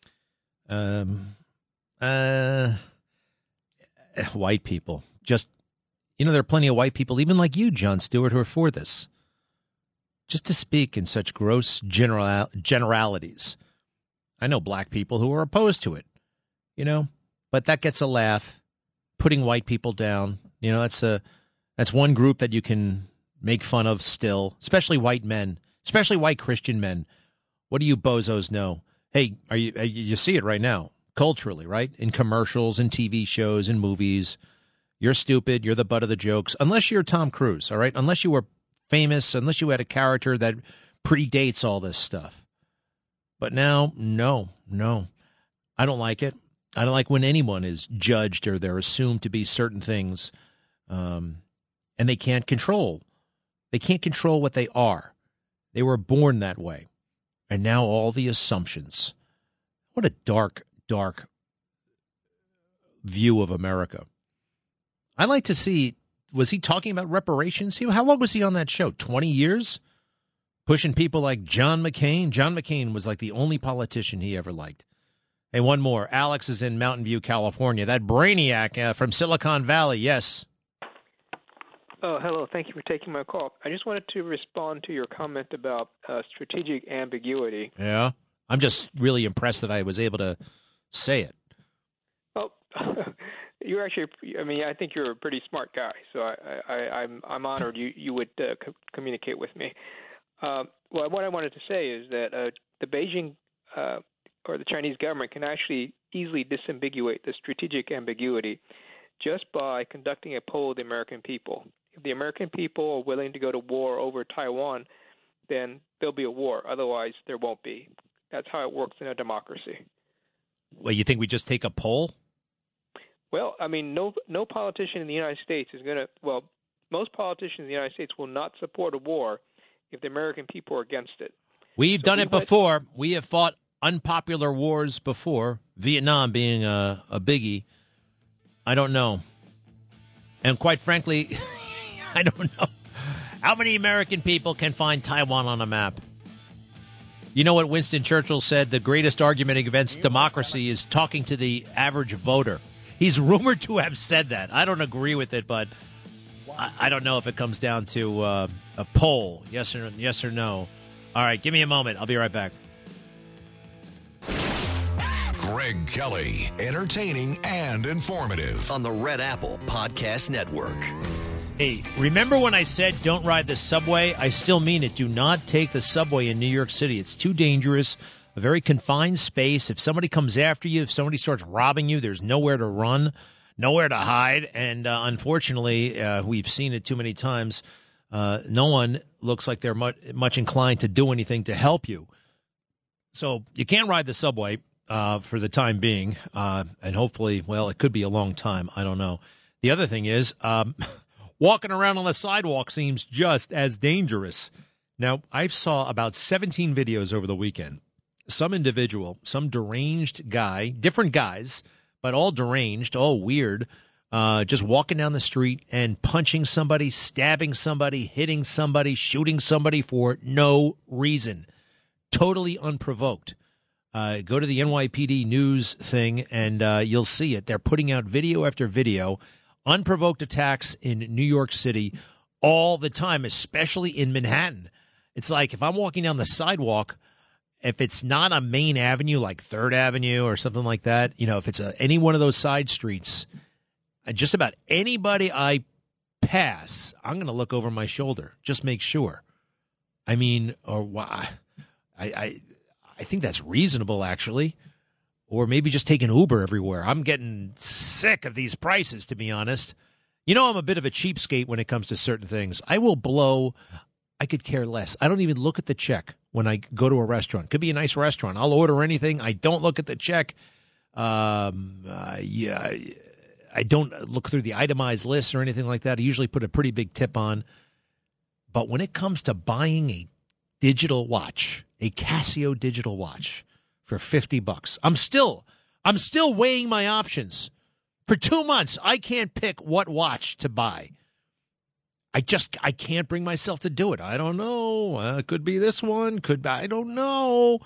White people. Just, there are plenty of white people, even like you, Jon Stewart, who are for this. Just to speak in such gross generalities. I know black people who are opposed to it, but that gets a laugh. Putting white people down, that's one group that you can make fun of still, especially white men, especially white Christian men. What do you bozos know? Hey, you see it right now, culturally, right? In commercials and TV shows and movies. You're stupid. You're the butt of the jokes. Unless you're Tom Cruise, all right? Unless you were famous, unless you had a character that predates all this stuff. But now, no. I don't like it. I don't like when anyone is judged or they're assumed to be certain things, and they can't control. They can't control what they are. They were born that way. And now all the assumptions. What a dark, dark view of America. I like to see, was he talking about reparations? How long was he on that show? 20 years? Pushing people like John McCain? John McCain was like the only politician he ever liked. Hey, one more. Alex is in Mountain View, California. That brainiac from Silicon Valley, yes. Oh, hello. Thank you for taking my call. I just wanted to respond to your comment about strategic ambiguity. Yeah? I'm just really impressed that I was able to say it. Oh, you're actually, I think you're a pretty smart guy, so I'm honored you would communicate with me. Well, what I wanted to say is that the Beijing or the Chinese government can actually easily disambiguate the strategic ambiguity just by conducting a poll of the American people. If the American people are willing to go to war over Taiwan, then there'll be a war. Otherwise, there won't be. That's how it works in a democracy. Well, you think we just take a poll? Well, no politician in the United States is going to – well, most politicians in the United States will not support a war if the American people are against it. We've done it before. We have fought unpopular wars before, Vietnam being a biggie. I don't know. And quite frankly, I don't know how many American people can find Taiwan on a map. You know what Winston Churchill said? The greatest argument against democracy is talking to the average voter. He's rumored to have said that. I don't agree with it, but I don't know if it comes down to a poll, yes or no. All right, give me a moment. I'll be right back. Greg Kelly, entertaining and informative. On the Red Apple Podcast Network. Hey, remember when I said don't ride the subway? I still mean it. Do not take the subway in New York City. It's too dangerous, a very confined space. If somebody comes after you, if somebody starts robbing you, there's nowhere to run, nowhere to hide. And unfortunately, we've seen it too many times. No one looks like they're much inclined to do anything to help you. So you can't ride the subway for the time being, and hopefully, well, it could be a long time. I don't know. The other thing is walking around on the sidewalk seems just as dangerous. Now, I saw about 17 videos over the weekend. Some individual, some deranged guy, different guys, but all deranged, all weird, just walking down the street and punching somebody, stabbing somebody, hitting somebody, shooting somebody for no reason. Totally unprovoked. Go to the NYPD news thing and you'll see it. They're putting out video after video, unprovoked attacks in New York City all the time, especially in Manhattan. It's like if I'm walking down the sidewalk, if it's not a main avenue like 3rd Avenue or something like that, if it's any one of those side streets, just about anybody I pass, I'm going to look over my shoulder, just make sure. I mean, or why? I think that's reasonable, actually. Or maybe just take an Uber everywhere. I'm getting sick of these prices, to be honest. I'm a bit of a cheapskate when it comes to certain things. I could care less. I don't even look at the check when I go to a restaurant. Could be a nice restaurant. I'll order anything. I don't look at the check. I don't look through the itemized list or anything like that. I usually put a pretty big tip on. But when it comes to buying a digital watch, a Casio digital watch for $50, I'm still weighing my options. For 2 months, I can't pick what watch to buy. I can't bring myself to do it. I don't know. It could be this one. I don't know.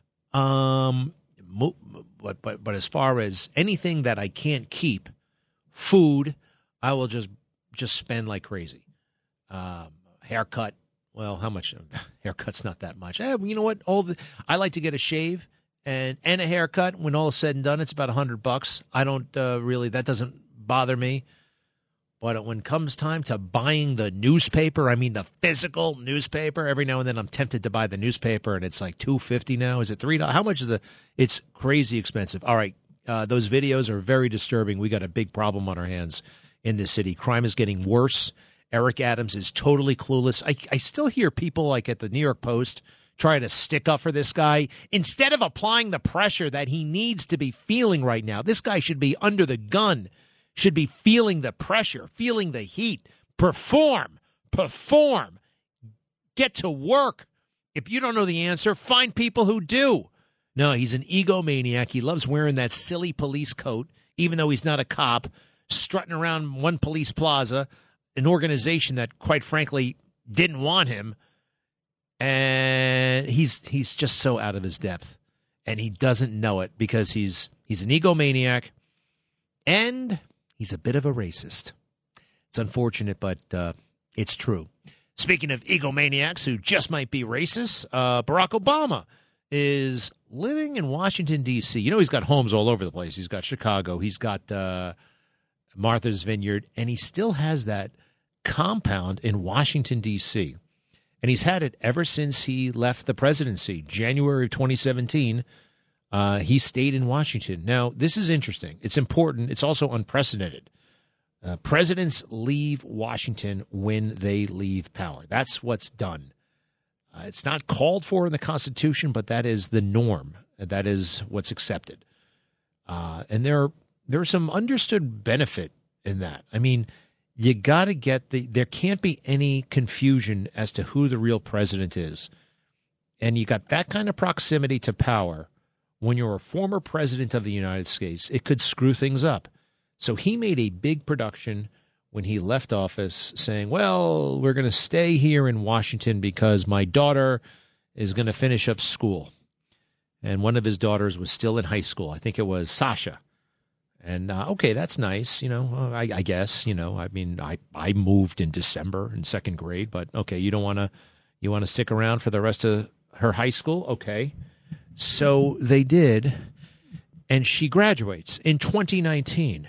But as far as anything that I can't keep, food, I will just spend like crazy. Haircut. Well, how much? Haircut's not that much. You know what? I like to get a shave and a haircut. When all is said and done, it's about $100. I don't really. That doesn't bother me. But when it comes time to buying the newspaper, I mean the physical newspaper, every now and then I'm tempted to buy the newspaper, and it's like $2.50 now. Is it $3? How much is it's crazy expensive. All right, those videos are very disturbing. We got a big problem on our hands in this city. Crime is getting worse. Eric Adams is totally clueless. I still hear people like at the New York Post trying to stick up for this guy. Instead of applying the pressure that he needs to be feeling right now, this guy should be under the gun. Should be feeling the pressure, feeling the heat. Perform. Get to work. If you don't know the answer, find people who do. No, he's an egomaniac. He loves wearing that silly police coat, even though he's not a cop, strutting around One Police Plaza, an organization that, quite frankly, didn't want him. And he's just so out of his depth. And he doesn't know it because he's an egomaniac. And he's a bit of a racist. It's unfortunate, but it's true. Speaking of egomaniacs who just might be racist, Barack Obama is living in Washington, D.C. He's got homes all over the place. He's got Chicago. He's got Martha's Vineyard. And he still has that compound in Washington, D.C. And he's had it ever since he left the presidency, January of 2017. He stayed in Washington. Now, this is interesting. It's important. It's also unprecedented. Presidents leave Washington when they leave power. That's what's done. It's not called for in the Constitution, but that is the norm. That is what's accepted. And there's some understood benefit in that. I mean, you got to get there can't be any confusion as to who the real president is. And you got that kind of proximity to power. When you're a former president of the United States, it could screw things up. So he made a big production when he left office saying, well, we're going to stay here in Washington because my daughter is going to finish up school. And one of his daughters was still in high school. I think it was Sasha. And, okay, that's nice, I guess, I mean, I moved in December in second grade, but, okay, you want to stick around for the rest of her high school? Okay. So they did, and she graduates in 2019.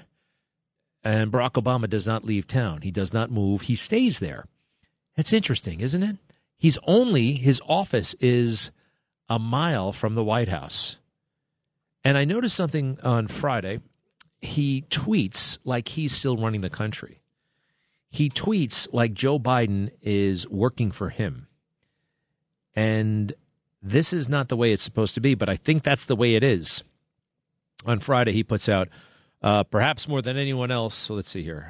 And Barack Obama does not leave town. He does not move. He stays there. It's interesting, isn't it? His office is a mile from the White House. And I noticed something on Friday. He tweets like he's still running the country. He tweets like Joe Biden is working for him. And this is not the way it's supposed to be, but I think that's the way it is. On Friday, he puts out, perhaps more than anyone else, so let's see here.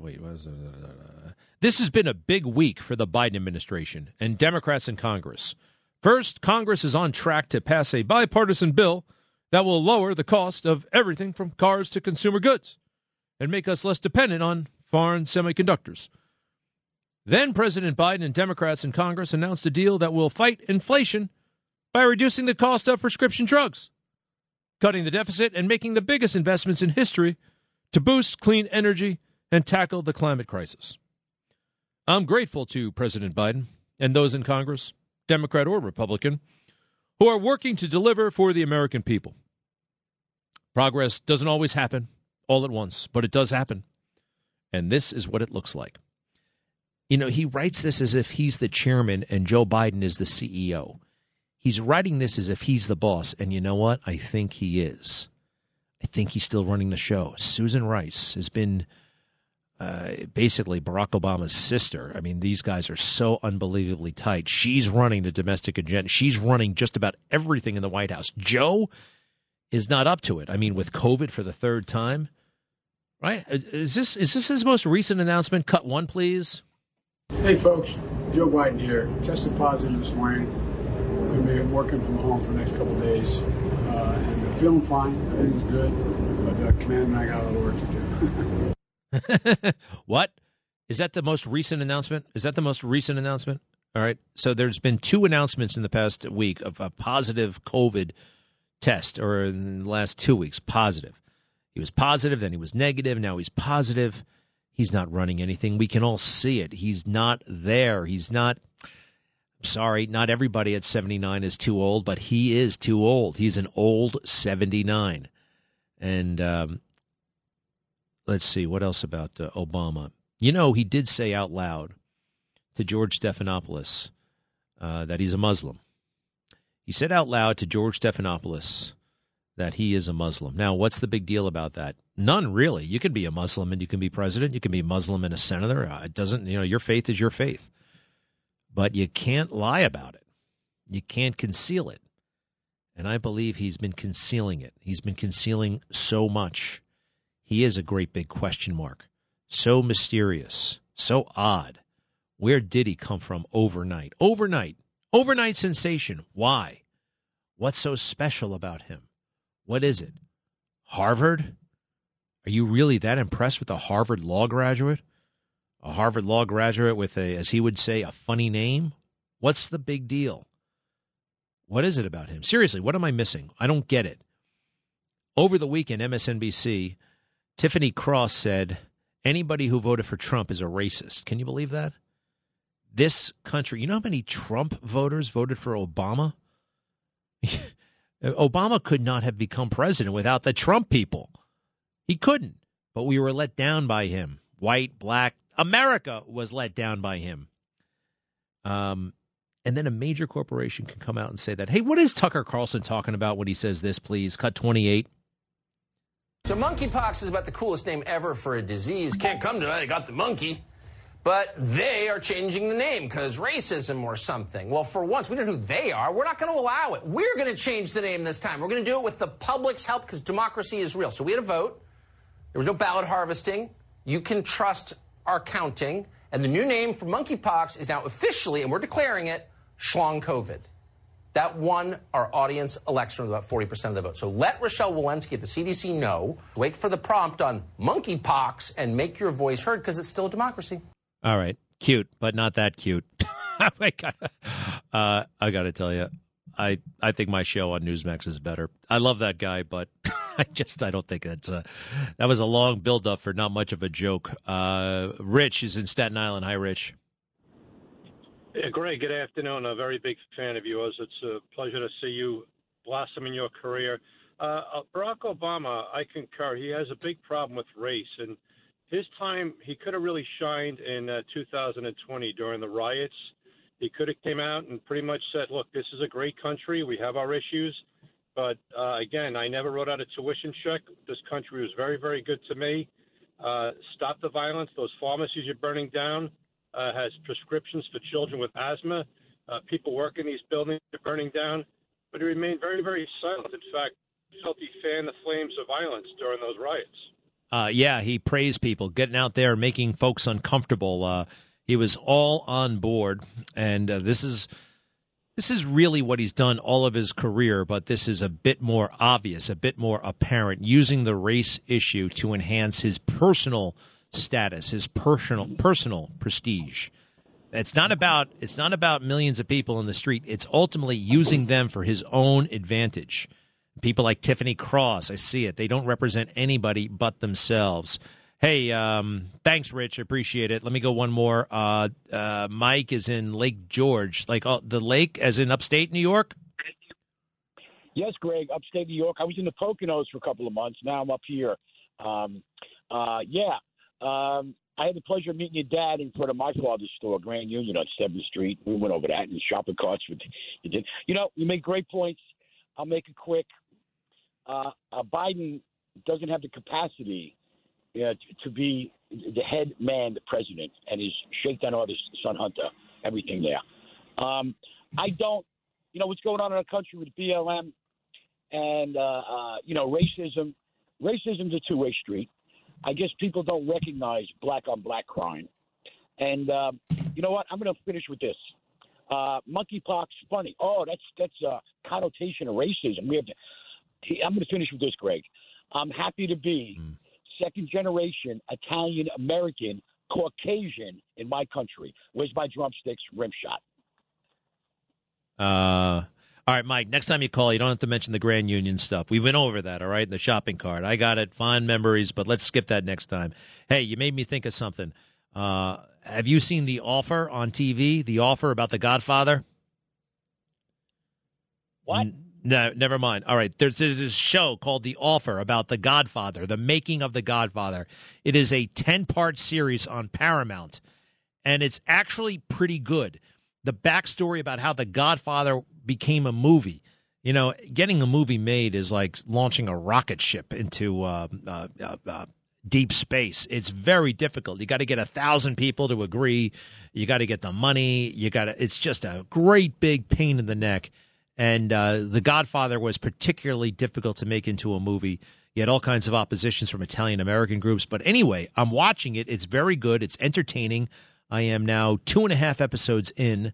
This has been a big week for the Biden administration and Democrats in Congress. First, Congress is on track to pass a bipartisan bill that will lower the cost of everything from cars to consumer goods and make us less dependent on foreign semiconductors. Then President Biden and Democrats in Congress announced a deal that will fight inflation by reducing the cost of prescription drugs, cutting the deficit, and making the biggest investments in history to boost clean energy and tackle the climate crisis. I'm grateful to President Biden and those in Congress, Democrat or Republican, who are working to deliver for the American people. Progress doesn't always happen all at once, but it does happen. And this is what it looks like. You know, he writes this as if he's the chairman and Joe Biden is the CEO. He's writing this as if he's the boss. And you know what? I think he is. I think he's still running the show. Susan Rice has been basically Barack Obama's sister. I mean, these guys are so unbelievably tight. She's running the domestic agenda. She's running just about everything in the White House. Joe is not up to it. I mean, with COVID for the third time, right? Is this his most recent announcement? Cut one, please. Hey, folks. Joe Biden here. Tested positive this morning. Going to be working from home for the next couple of days. And I'm feeling fine. Everything's good. But Command and I got a lot of work to do. What? Is that the most recent announcement? All right. So there's been two announcements in the past week of a positive COVID test, or in the last 2 weeks, positive. He was positive, then he was negative, now he's positive. He's not running anything. We can all see it. He's not there. He's not. I'm sorry, not everybody at 79 is too old, but he is too old. He's an old 79. And let's see, what else about Obama? You know, he did say out loud to George Stephanopoulos that he's a Muslim. He said out loud to George Stephanopoulos that he is a Muslim. Now, what's the big deal about that? None, really. You can be a Muslim and you can be president. You can be a Muslim and a senator. It doesn't, your faith is your faith. But you can't lie about it. You can't conceal it. And I believe he's been concealing it. He's been concealing so much. He is a great big question mark. So mysterious. So odd. Where did he come from overnight? Overnight sensation. Why? What's so special about him? What is it? Harvard? Are you really that impressed with a Harvard law graduate? A Harvard law graduate with a, as he would say, a funny name? What's the big deal? What is it about him? Seriously, what am I missing? I don't get it. Over the weekend, MSNBC, Tiffany Cross said, anybody who voted for Trump is a racist. Can you believe that? This country, you know how many Trump voters voted for Obama? Obama could not have become president without the Trump people. He couldn't, but we were let down by him. White, black, America was let down by him. And then a major corporation can come out and say that, hey, what is Tucker Carlson talking about when he says this, please? Cut 28. So monkeypox is about the coolest name ever for a disease. Can't come tonight, I got the monkey. But they are changing the name because racism or something. Well, for once, we don't know who they are. We're not going to allow it. We're going to change the name this time. We're going to do it with the public's help because democracy is real. So we had a vote. There was no ballot harvesting. You can trust our counting. And the new name for monkeypox is now officially, and we're declaring it, Schlong COVID. That won our audience election with about 40% of the vote. So let Rochelle Walensky at the CDC know. Wait for the prompt on monkeypox and make your voice heard because it's still a democracy. All right. Cute, but not that cute. I got to tell you, I think my show on Newsmax is better. I love that guy, but I don't think that was a long build-up for not much of a joke. Rich is in Staten Island. Hi, Rich. Yeah, Greg, good afternoon. A very big fan of yours. It's a pleasure to see you blossom in your career. Barack Obama, I concur. He has a big problem with race, and his time, he could have really shined in 2020 during the riots. He could have came out and pretty much said, look, this is a great country. We have our issues. But, again, I never wrote out a tuition check. This country was very, very good to me. Stop the violence. Those pharmacies you're burning down has prescriptions for children with asthma. people working these buildings are burning down, but he remained very, very silent. In fact, felt he fanned the flames of violence during those riots. Yeah, he praised people, getting out there, making folks uncomfortable. He was all on board, and this is really what he's done all of his career, but this is a bit more obvious, a bit more apparent, using the race issue to enhance his personal status, his personal prestige. It's not about millions of people in the street. It's ultimately using them for his own advantage. People like Tiffany Cross, I see it. They don't represent anybody but themselves. Hey, thanks, Rich. I appreciate it. Let me go one more. Mike is in Lake George, like the lake as in upstate New York? Yes, Greg, upstate New York. I was in the Poconos for a couple of months. Now I'm up here. I had the pleasure of meeting your dad in front of my father's store, Grand Union on 7th Street. We went over that in the shopping carts. You make great points. I'll make it quick. Biden doesn't have the capacity to be the head man, the president, and his shakedown artist, son Hunter, everything there. I don't, what's going on in our country with BLM and, racism. Racism's a two-way street. I guess people don't recognize black-on-black crime. And you know what? I'm going to finish with this. Monkeypox, funny. Oh, that's a connotation of racism. I'm going to finish with this, Greg. I'm happy to be second-generation Italian-American Caucasian in my country. Where's my drumsticks, rim shot? All right, Mike, next time you call, you don't have to mention the Grand Union stuff. We went over that, all right, the shopping cart. I got it, fond memories, but let's skip that next time. Hey, you made me think of something. Have you seen The Offer on TV, The Offer about The Godfather? What? No, never mind. All right, there's this show called The Offer about The Godfather, the making of The Godfather. It is a 10-part series on Paramount, and it's actually pretty good. The backstory about how The Godfather became a movie. Getting a movie made is like launching a rocket ship into deep space. It's very difficult. You got to get 1,000 people to agree. You got to get the money. It's just a great big pain in the neck. And The Godfather was particularly difficult to make into a movie. You had all kinds of oppositions from Italian-American groups. But anyway, I'm watching it. It's very good. It's entertaining. I am now 2.5 episodes in.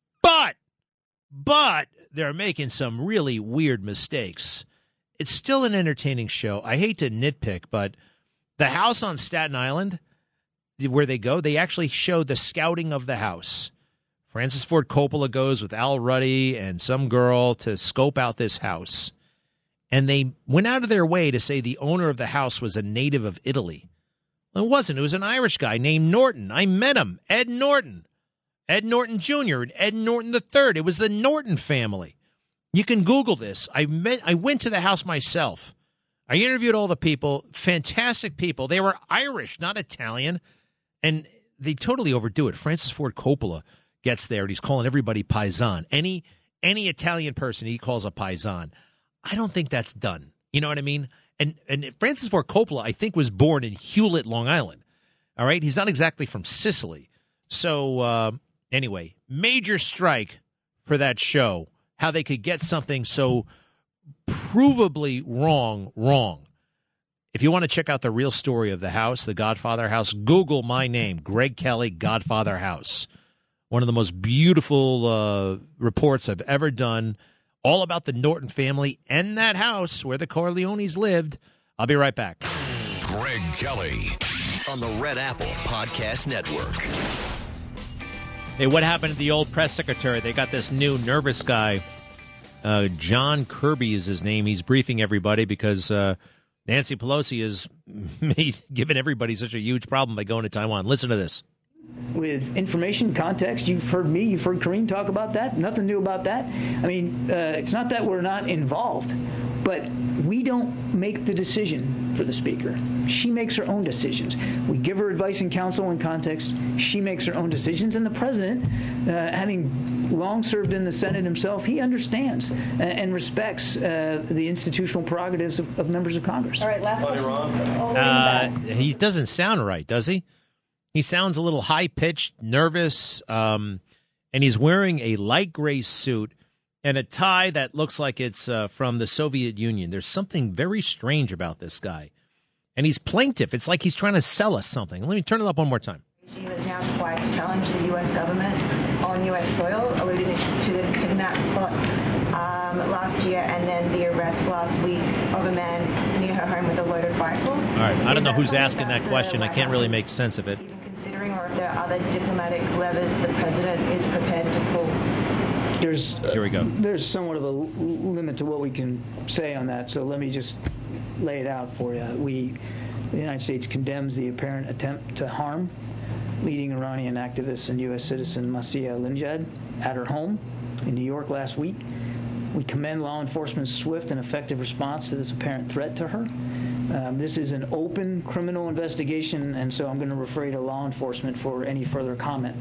But they're making some really weird mistakes. It's still an entertaining show. I hate to nitpick, but the house on Staten Island, where they go, they actually show the scouting of the house. Francis Ford Coppola goes with Al Ruddy and some girl to scope out this house. And they went out of their way to say the owner of the house was a native of Italy. Well, it wasn't. It was an Irish guy named Norton. I met him, Ed Norton Jr. and Ed Norton III. It was the Norton family. You can Google this. I went to the house myself. I interviewed all the people, fantastic people. They were Irish, not Italian, and they totally overdo it. Francis Ford Coppola gets there, and he's calling everybody paisan. Any Italian person he calls a paisan. I don't think that's done. You know what I mean? And Francis Ford Coppola, I think, was born in Hewlett, Long Island. All right? He's not exactly from Sicily. So, anyway, major strike for that show, how they could get something so provably wrong. If you want to check out the real story of the house, the Godfather house, Google my name, Greg Kelly, Godfather House. One of the most beautiful reports I've ever done, all about the Norton family and that house where the Corleones lived. I'll be right back. Greg Kelly on the Red Apple Podcast Network. Hey, what happened to the old press secretary? They got this new nervous guy. John Kirby is his name. He's briefing everybody because Nancy Pelosi has given everybody such a huge problem by going to Taiwan. Listen to this. With information, context, you've heard me, you've heard Karine talk about that. Nothing new about that. I mean, it's not that we're not involved, but we don't make the decision for the speaker. She makes her own decisions. We give her advice and counsel and context. She makes her own decisions. And the president, having long served in the Senate himself, he understands and respects the institutional prerogatives of members of Congress. All right, last question. He doesn't sound right, does he? He sounds a little high-pitched, nervous, and and he's wearing a light gray suit and a tie that looks like it's from the Soviet Union. There's something very strange about this guy. And he's plaintive. It's like he's trying to sell us something. Let me turn it up one more time. She has now twice challenged the U.S. government on U.S. soil, alluding to the kidnap plot last year and then the arrest last week of a man near her home with a loaded rifle. All right. I don't know who's asking that question. I can't really make sense of it. Considering, or if there are other diplomatic levers the president is prepared to pull. Here we go. There's somewhat of a limit to what we can say on that, so let me just lay it out for you. The United States condemns the apparent attempt to harm leading Iranian activist and U.S. citizen Masih Alinejad at her home in New York last week. We commend law enforcement's swift and effective response to this apparent threat to her. This is an open criminal investigation, and so I'm going to refer you to law enforcement for any further comment.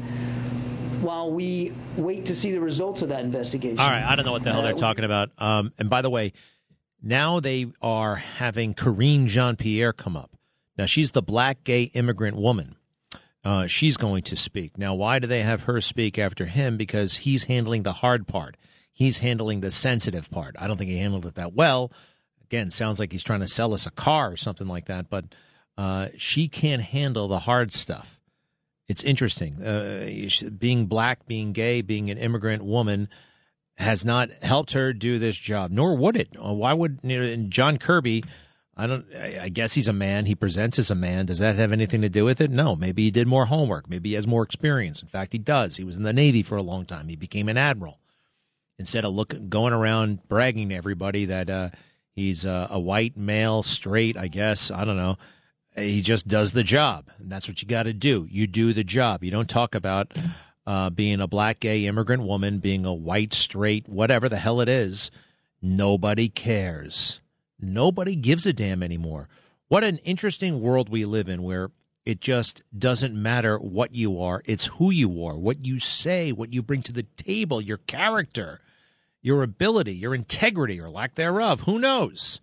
While we wait to see the results of that investigation. All right, I don't know what the hell they're talking about. And by the way, now they are having Karine Jean-Pierre come up. Now, she's the black gay immigrant woman. She's going to speak. Now, why do they have her speak after him? Because he's handling the hard part. He's handling the sensitive part. I don't think he handled it that well. Again, sounds like he's trying to sell us a car or something like that. But she can't handle the hard stuff. It's interesting. Being black, being gay, being an immigrant woman has not helped her do this job, nor would it. Why would and John Kirby? I guess he's a man. He presents as a man. Does that have anything to do with it? No. Maybe he did more homework. Maybe he has more experience. In fact, he does. He was in the Navy for a long time. He became an admiral. Instead of going around bragging to everybody that he's a white male, straight, I guess, I don't know. He just does the job, and that's what you got to do. You do the job. You don't talk about being a black gay immigrant woman, being a white, straight, whatever the hell it is. Nobody cares. Nobody gives a damn anymore. What an interesting world we live in where it just doesn't matter what you are. It's who you are, what you say, what you bring to the table, your character, your ability, your integrity or lack thereof. Who knows?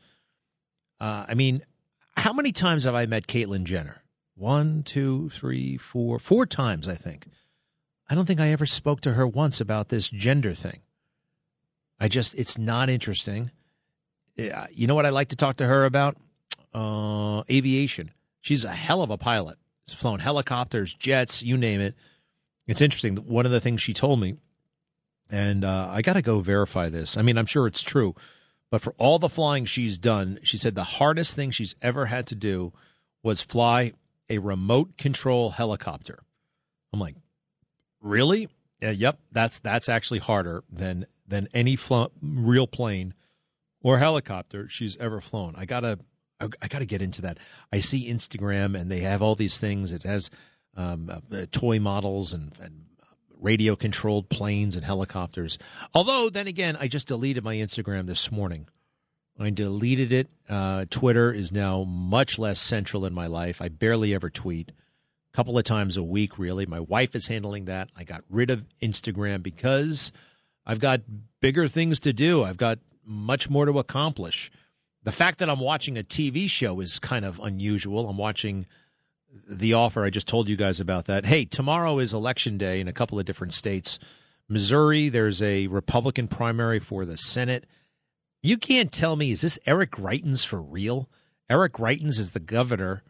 How many times have I met Caitlyn Jenner? 1, 2, 3, 4 times, I think. I don't think I ever spoke to her once about this gender thing. It's not interesting. You know what I like to talk to her about? Aviation. She's a hell of a pilot. She's flown helicopters, jets, you name it. It's interesting. One of the things she told me, and I got to go verify this. I'm sure it's true. But for all the flying she's done, she said the hardest thing she's ever had to do was fly a remote control helicopter. I'm like, really? Yep, that's actually harder than any real plane or helicopter she's ever flown. I gotta get into that. I see Instagram and they have all these things. It has toy models and radio-controlled planes and helicopters. Although, then again, I just deleted my Instagram this morning. I deleted it. Twitter is now much less central in my life. I barely ever tweet. A couple of times a week, really. My wife is handling that. I got rid of Instagram because I've got bigger things to do. I've got much more to accomplish. The fact that I'm watching a TV show is kind of unusual. I'm watching The Offer. I just told you guys about that. Hey, tomorrow is Election Day in a couple of different states. Missouri, there's a Republican primary for the Senate. You can't tell me, is this Eric Greitens for real? Eric Greitens is the governor,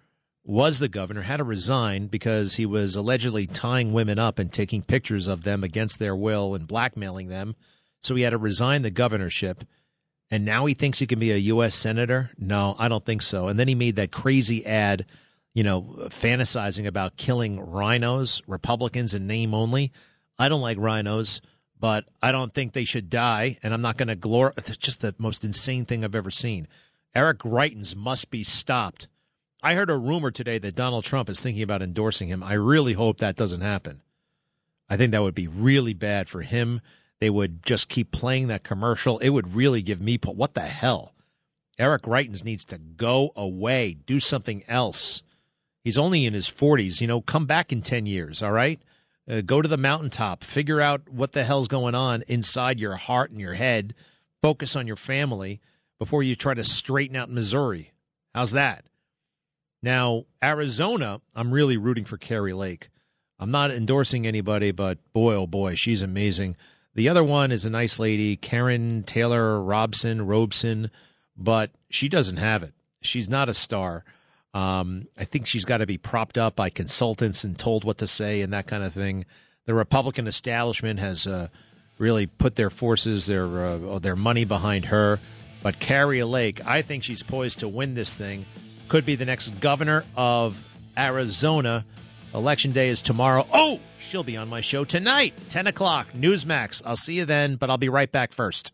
had to resign because he was allegedly tying women up and taking pictures of them against their will and blackmailing them. So he had to resign the governorship. And now he thinks he can be a U.S. senator? No, I don't think so. And then he made that crazy ad, fantasizing about killing rhinos, Republicans in name only. I don't like rhinos, but I don't think they should die, and I'm not going to glorify. It's just the most insane thing I've ever seen. Eric Greitens must be stopped. I heard a rumor today that Donald Trump is thinking about endorsing him. I really hope that doesn't happen. I think that would be really bad for him. They would just keep playing that commercial. It would really give me, what the hell? Eric Greitens needs to go away, do something else. He's only in his 40s. Come back in 10 years, all right? Go to the mountaintop. Figure out what the hell's going on inside your heart and your head. Focus on your family before you try to straighten out Missouri. How's that? Now, Arizona, I'm really rooting for Kari Lake. I'm not endorsing anybody, but boy, oh boy, she's amazing. The other one is a nice lady, Karen Taylor Robeson, but she doesn't have it. She's not a star. I think she's got to be propped up by consultants and told what to say and that kind of thing. The Republican establishment has really put their forces, their money behind her. But Carrie Lake, I think she's poised to win this thing. Could be the next governor of Arizona. Election day is tomorrow. Oh, she'll be on my show tonight, 10 o'clock, Newsmax. I'll see you then, but I'll be right back first.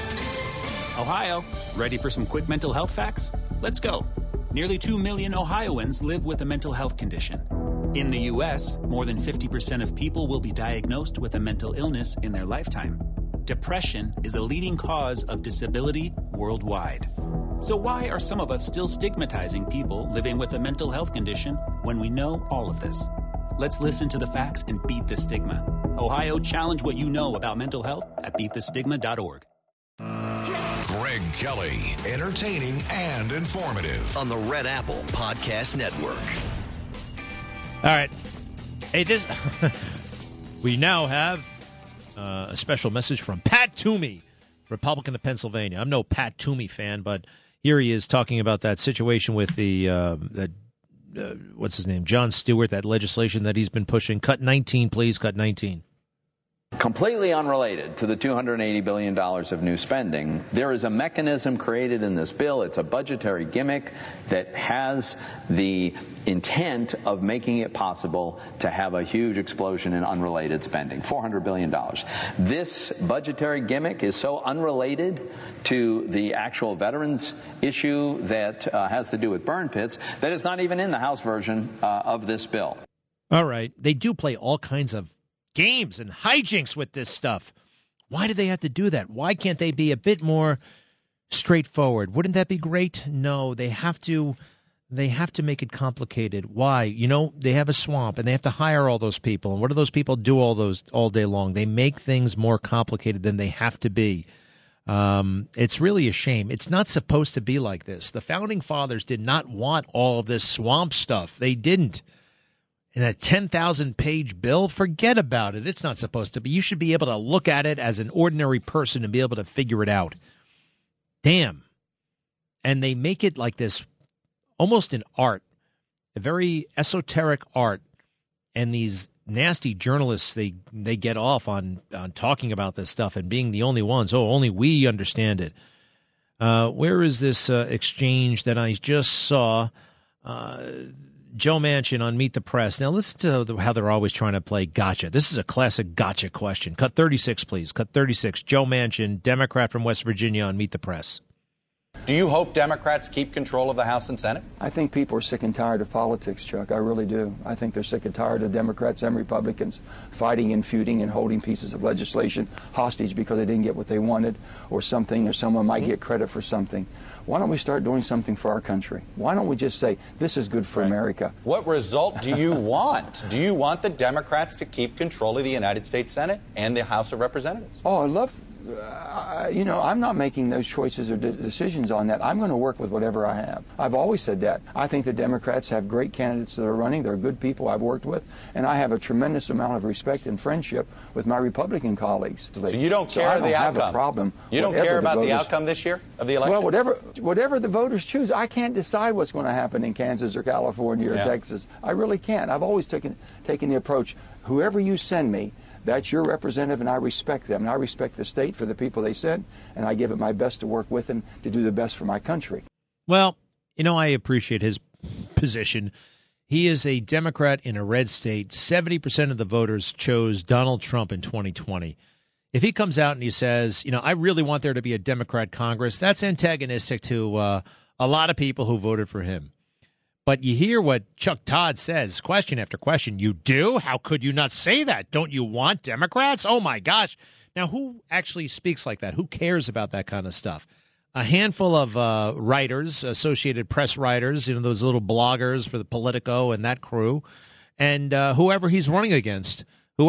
Ohio, ready for some quick mental health facts? Let's go. Nearly 2 million Ohioans live with a mental health condition. In the U.S., more than 50% of people will be diagnosed with a mental illness in their lifetime. Depression is a leading cause of disability worldwide. So why are some of us still stigmatizing people living with a mental health condition when we know all of this? Let's listen to the facts and beat the stigma. Ohio, challenge what you know about mental health at beatthestigma.org. Greg Kelly, entertaining and informative on the Red Apple Podcast Network. All right. Hey, we now have a special message from Pat Toomey, Republican of Pennsylvania. I'm no Pat Toomey fan, but here he is talking about that situation with what's his name, Jon Stewart, that legislation that he's been pushing. Cut 19, please, cut 19. Completely unrelated to the $280 billion of new spending, there is a mechanism created in this bill. It's a budgetary gimmick that has the intent of making it possible to have a huge explosion in unrelated spending, $400 billion. This budgetary gimmick is so unrelated to the actual veterans issue that has to do with burn pits that it's not even in the House version of this bill. All right. They do play all kinds of games and hijinks with this stuff. Why do they have to do that? Why can't they be a bit more straightforward? Wouldn't that be great? No, they have to make it complicated. Why? You know, they have a swamp and they have to hire all those people. And what do those people do all day long? They make things more complicated than they have to be. It's really a shame. It's not supposed to be like this. The founding fathers did not want all of this swamp stuff. They didn't. In a 10,000-page bill, forget about it. It's not supposed to be. You should be able to look at it as an ordinary person and be able to figure it out. Damn. And they make it like this, almost an art, a very esoteric art. And these nasty journalists, they get off on talking about this stuff and being the only ones. Oh, only we understand it. Where is this exchange that I just saw? Joe Manchin on Meet the Press. Now, listen to how they're always trying to play gotcha. This is a classic gotcha question. Cut 36, please. Cut 36. Joe Manchin, Democrat from West Virginia on Meet the Press. Do you hope Democrats keep control of the House and Senate? I think people are sick and tired of politics, Chuck. I really do. I think they're sick and tired of Democrats and Republicans fighting and feuding and holding pieces of legislation hostage because they didn't get what they wanted or something, or someone might get credit for something. Why don't we start doing something for our country? Why don't we just say, this is good for America? What result do you want? Do you want the Democrats to keep control of the United States Senate and the House of Representatives? Oh, I'd love... I'm not making those choices or decisions on that. I'm going to work with whatever I have. I've always said that. I think the Democrats have great candidates that are running. They're good people I've worked with. And I have a tremendous amount of respect and friendship with my Republican colleagues. So you don't care the outcome. Have a problem. You don't care about the outcome this year of the election? Well, whatever the voters choose. I can't decide what's going to happen in Kansas or California or Texas. I really can't. I've always taken the approach, whoever you send me, that's your representative, and I respect them. And I respect the state for the people they sent, and I give it my best to work with them to do the best for my country. Well, I appreciate his position. He is a Democrat in a red state. 70% of the voters chose Donald Trump in 2020. If he comes out and he says, I really want there to be a Democrat Congress, that's antagonistic to a lot of people who voted for him. But you hear what Chuck Todd says, question after question. You do? How could you not say that? Don't you want Democrats? Oh, my gosh. Now, who actually speaks like that? Who cares about that kind of stuff? A handful of writers, Associated Press writers, those little bloggers for the Politico and that crew, and whoever he's running against,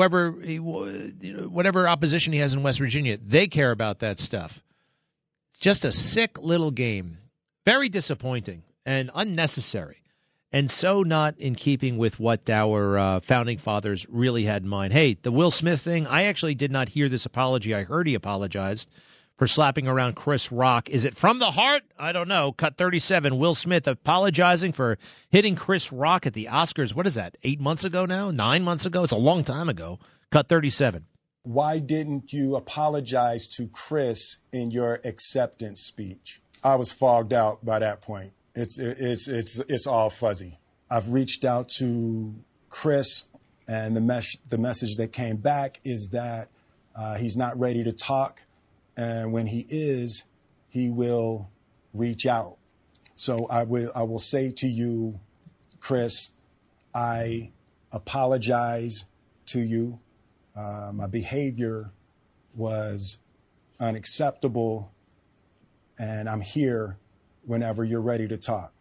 whatever opposition he has in West Virginia, they care about that stuff. It's just a sick little game. Very disappointing and unnecessary. and so not in keeping with what our founding fathers really had in mind. Hey, the Will Smith thing, I actually did not hear this apology. I heard he apologized for slapping around Chris Rock. Is it from the heart? I don't know. Cut 37, Will Smith apologizing for hitting Chris Rock at the Oscars. What is that, 8 months ago now? 9 months ago? It's a long time ago. Cut 37. Why didn't you apologize to Chris in your acceptance speech? I was fogged out by that point. It's all fuzzy. I've reached out to Chris, and the message that came back is that he's not ready to talk. And when he is, he will reach out. So I will say to you, Chris, I apologize to you. My behavior was unacceptable, and I'm here whenever you're ready to talk.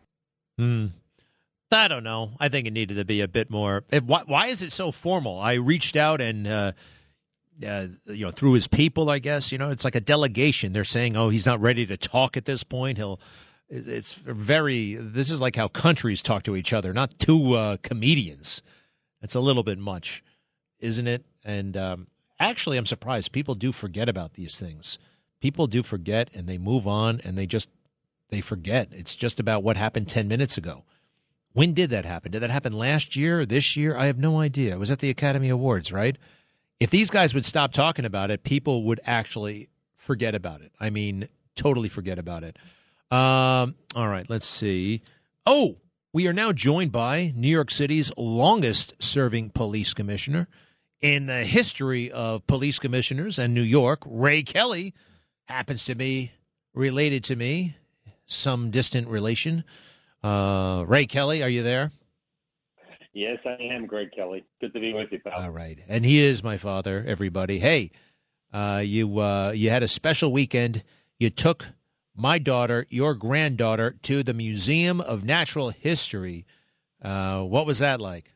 I don't know. I think it needed to be a bit more. Why is it so formal? I reached out and through his people, I guess, it's like a delegation. They're saying, oh, he's not ready to talk at this point. This is like how countries talk to each other, not two comedians. It's a little bit much, isn't it? And actually, I'm surprised. People do forget about these things. People do forget, and they move on, and they forget. It's just about what happened 10 minutes ago. When did that happen? Did that happen last year or this year? I have no idea. It was at the Academy Awards, right? If these guys would stop talking about it, people would actually forget about it. I mean, totally forget about it. All right, let's see. Oh, we are now joined by New York City's longest-serving police commissioner in the history of police commissioners and New York. Ray Kelly happens to be related to me, some distant relation. Ray Kelly, are you there? Yes, I am, Greg Kelly. Good to be with you, pal. All right. And he is my father, everybody. Hey, you had a special weekend. You took my daughter, your granddaughter, to the Museum of Natural History. What was that like?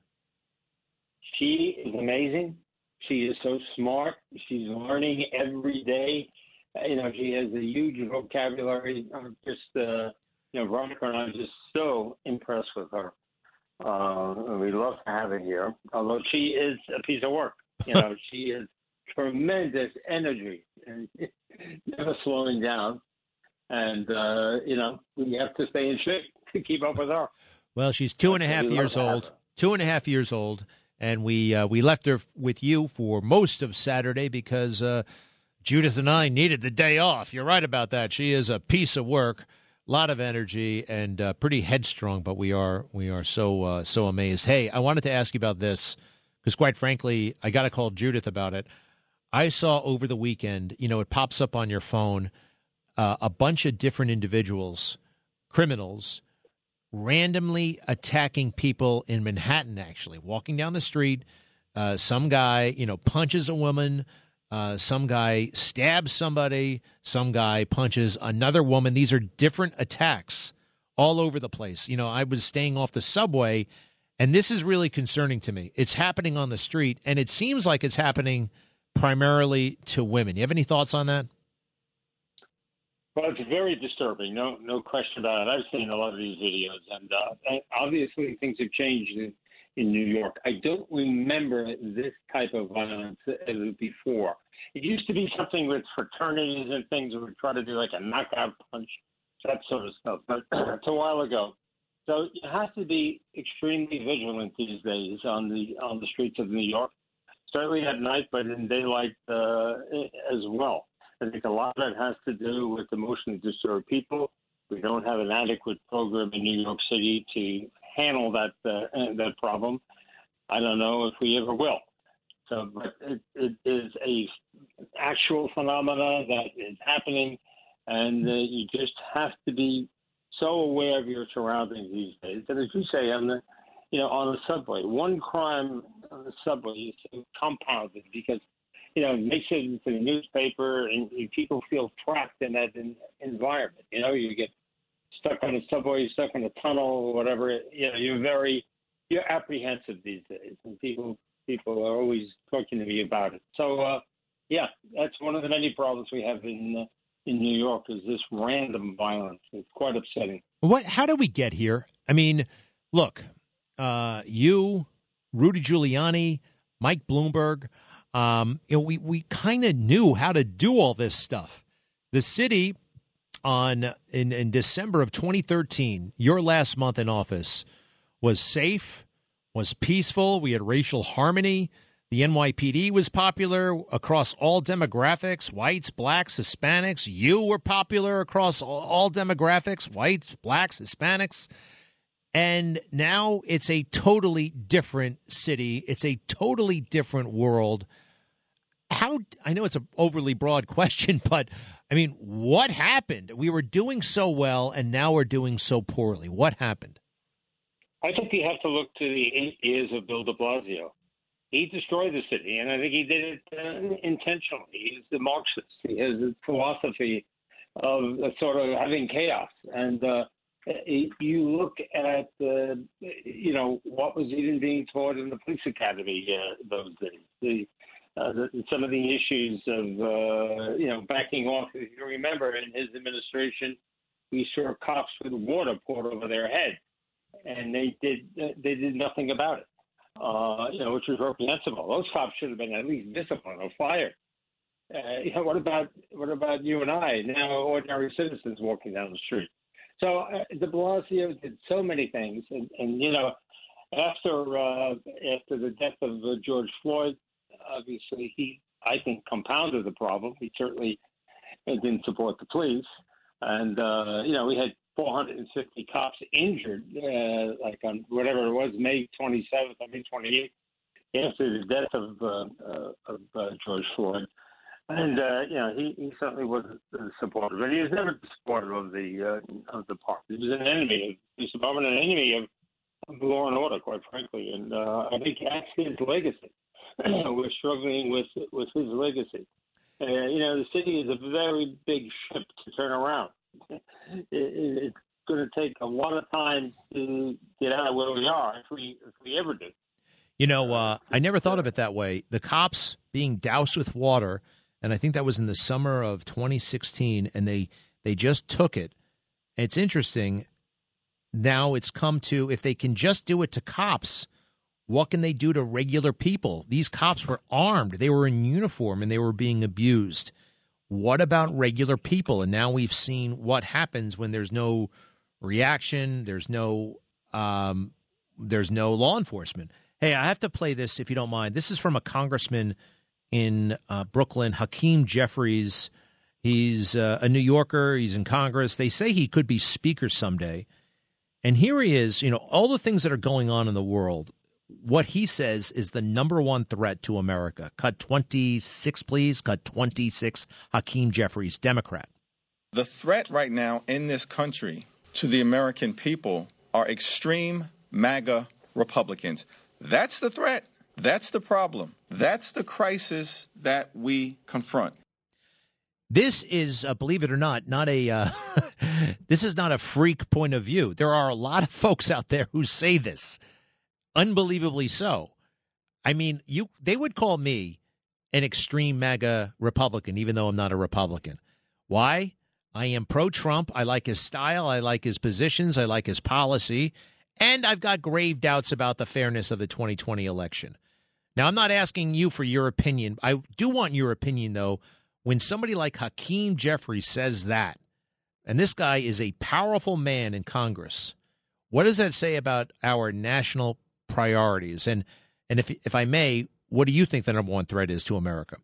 She is amazing. She is so smart. She's learning every day. She has a huge vocabulary. Veronica and I are just so impressed with her. We love to have her here, although she is a piece of work. She is tremendous energy and never slowing down. And, we have to stay in shape to keep up with her. Well, she's 2.5 years old. 2.5 years old. And we left her with you for most of Saturday because Judith and I needed the day off. You're right about that. She is a piece of work. A lot of energy and pretty headstrong, but we are so amazed. Hey, I wanted to ask you about this because, quite frankly, I got to call Judith about it. I saw over the weekend, it pops up on your phone, a bunch of different individuals, criminals, randomly attacking people in Manhattan, actually, walking down the street. Some guy, punches a woman. Some guy stabs somebody. Some guy punches another woman. These are different attacks all over the place. I was staying off the subway, and this is really concerning to me. It's happening on the street, and it seems like it's happening primarily to women. You have any thoughts on that? Well, it's very disturbing. No question about it. I've seen a lot of these videos, and obviously things have changed in New York. I don't remember this type of violence before. It used to be something with fraternities and things where we try to do like a knockout punch, that sort of stuff. But it's a while ago. So you have to be extremely vigilant these days on the streets of New York, certainly at night, but in daylight as well. I think a lot of it has to do with emotionally disturbed people. We don't have an adequate program in New York City to handle that problem. I don't know if we ever will. So, but it is a actual phenomena that is happening, and you just have to be so aware of your surroundings these days. And as you say, on the subway, one crime on the subway is so compounded because it makes it into the newspaper, and people feel trapped in that environment. You get stuck on a subway, stuck in a tunnel, or whatever. You're apprehensive these days, and people are always talking to me about it. So, that's one of the many problems we have in New York is this random violence. It's quite upsetting. How did we get here? I mean, Look, you, Rudy Giuliani, Mike Bloomberg, we kind of knew how to do all this stuff. The city in December of 2013, your last month in office, was safe, was peaceful. We had racial harmony. The NYPD was popular across all demographics, whites, blacks, Hispanics. You were popular across all demographics, whites, blacks, Hispanics. And now it's a totally different city. It's a totally different world. I know it's an overly broad question, but I mean, what happened? We were doing so well, and now we're doing so poorly. What happened? I think you have to look to the 8 years of Bill de Blasio. He destroyed the city, and I think he did it intentionally. He's a Marxist. He has a philosophy of sort of having chaos. And you look at, what was even being taught in the police academy those days. Some of the issues of, backing off. If you remember, in his administration, we saw cops with water poured over their head, and they did nothing about it. Which was reprehensible. Those cops should have been at least disciplined or fired. What about you and I, now ordinary citizens walking down the street? So de Blasio did so many things, and after the death of George Floyd, obviously he, I think, compounded the problem. He certainly didn't support the police, and we had 450 cops injured, like on whatever it was, May 27th, May 28th, after the death of George Floyd. And he certainly wasn't supportive, but he was never supportive of the party. He was an enemy of the police department, an enemy of law and order, quite frankly. And I think that's his legacy. We're struggling with his legacy. The city is a very big ship to turn around. It's going to take a lot of time to get out of where we are, if we ever do. I never thought of it that way. The cops being doused with water, and I think that was in the summer of 2016, and they just took it. It's interesting. Now it's come to, if they can just do it to cops, what can they do to regular people? These cops were armed. They were in uniform, and they were being abused. What about regular people? And now we've seen what happens when there's no reaction. There's no law enforcement. Hey, I have to play this if you don't mind. This is from a congressman in Brooklyn, Hakeem Jeffries. He's a New Yorker. He's in Congress. They say he could be speaker someday. And here he is, all the things that are going on in the world. What he says is the number one threat to America. Cut 26, please. Cut 26. Hakeem Jeffries, Democrat. The threat right now in this country to the American people are extreme MAGA Republicans. That's the threat. That's the problem. That's the crisis that we confront. This is, believe it or not this is not a freak point of view. There are a lot of folks out there who say this. Unbelievably so. I mean, they would call me an extreme MAGA Republican, even though I'm not a Republican. Why? I am pro-Trump. I like his style. I like his positions. I like his policy. And I've got grave doubts about the fairness of the 2020 election. Now, I'm not asking you for your opinion. I do want your opinion, though, when somebody like Hakeem Jeffries says that, and this guy is a powerful man in Congress, what does that say about our national priorities? And if I may, what do you think the number one threat is to America?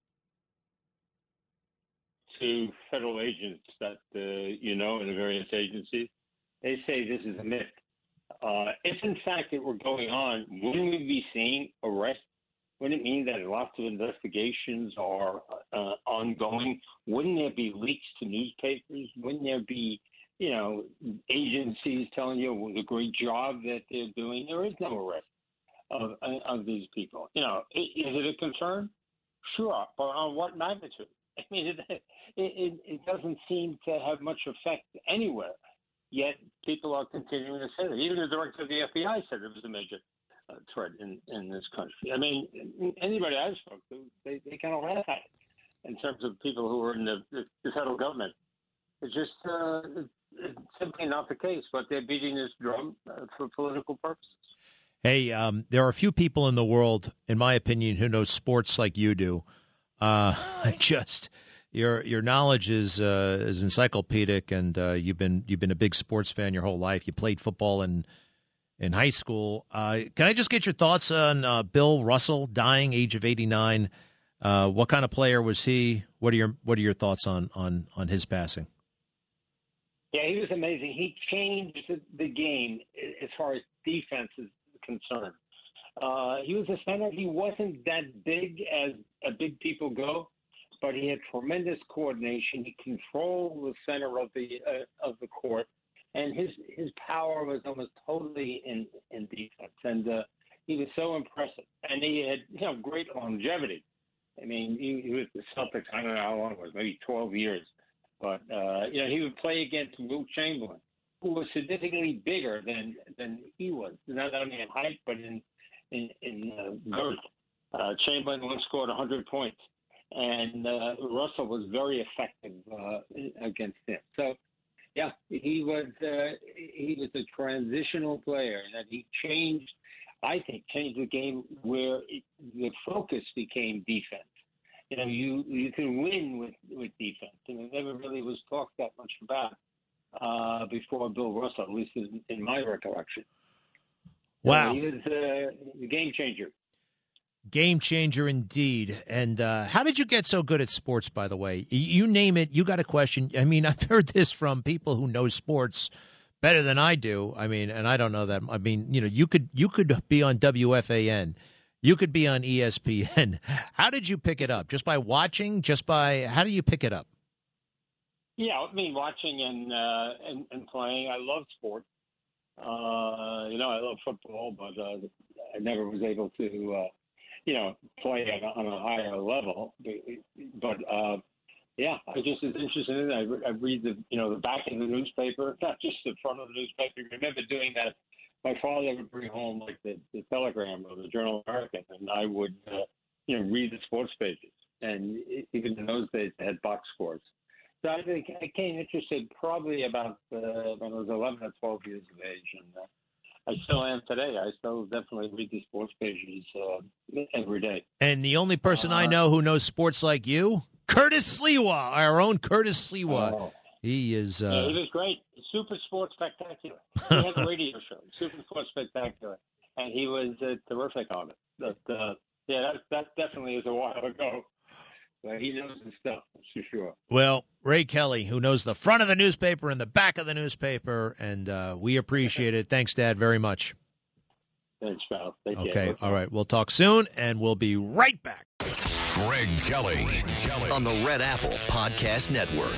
To federal agents that, in the various agencies, they say this is a myth. If, in fact, it were going on, wouldn't we be seeing arrests? Wouldn't it mean that lots of investigations are ongoing? Wouldn't there be leaks to newspapers? Wouldn't there be agencies telling you the great job that they're doing? There is no arrest of these people. Is it a concern? Sure, but on what magnitude? I mean, it doesn't seem to have much effect anywhere. Yet people are continuing to say that. Even the director of the FBI said it was a major threat in this country. I mean, anybody I've spoken to, they kind of laugh at it in terms of people who are in the federal government. It's just simply not the case. But they're beating this drum for political purposes. Hey, there are a few people in the world, in my opinion, who know sports like you do. Your knowledge is encyclopedic, and you've been a big sports fan your whole life. You played football in high school. Can I just get your thoughts on Bill Russell dying, age of 89? What kind of player was he? What are your thoughts on his passing? Yeah, he was amazing. He changed the game as far as defense is concerned. He was a center. He wasn't that big as big people go, but he had tremendous coordination. He controlled the center of the court, and his power was almost totally in defense. And he was so impressive. And he had great longevity. I mean, he was the Celtics. I don't know how long it was, maybe 12 years. But he would play against Wilt Chamberlain, who was significantly bigger than he was, not only in height but in girth. Chamberlain once scored 100 points, and Russell was very effective against him. So, yeah, he was a transitional player that he changed the game where the focus became defense. You can win with defense, and it never really was talked that much about before Bill Russell, at least in my recollection. Wow. He was a game changer. Game changer indeed. And how did you get so good at sports, by the way? You name it, you got a question. I mean, I've heard this from people who know sports better than I do. I mean, and I don't know that. I mean, you could be on WFAN. You could be on ESPN. How did you pick it up? Just by watching? How do you pick it up? Yeah, I mean, watching and playing. I love sports. I love football, but I never was able to, play on a higher level. But yeah, I just was interested in it. I read the back of the newspaper, not just the front of the newspaper. I remember doing that. My father would bring home like the Telegram or the Journal American, and I would, read the sports pages. And even in those days, they had box scores. So I think I became interested probably about when I was 11 or 12 years of age, and I still am today. I still definitely read the sports pages every day. And the only person I know who knows sports like you, Curtis Sliwa, our own Curtis Sliwa. Oh. He is. Yeah, he was great. Super Sports Spectacular. He had a radio show, Super Sports Spectacular, and he was terrific on it. But that definitely is a while ago. But he knows his stuff, that's for sure. Well, Ray Kelly, who knows the front of the newspaper and the back of the newspaper, and we appreciate it. Thanks, Dad, very much. Thanks, pal. Okay, all right. We'll talk soon, and we'll be right back. Greg Kelly on the Red Apple Podcast Network.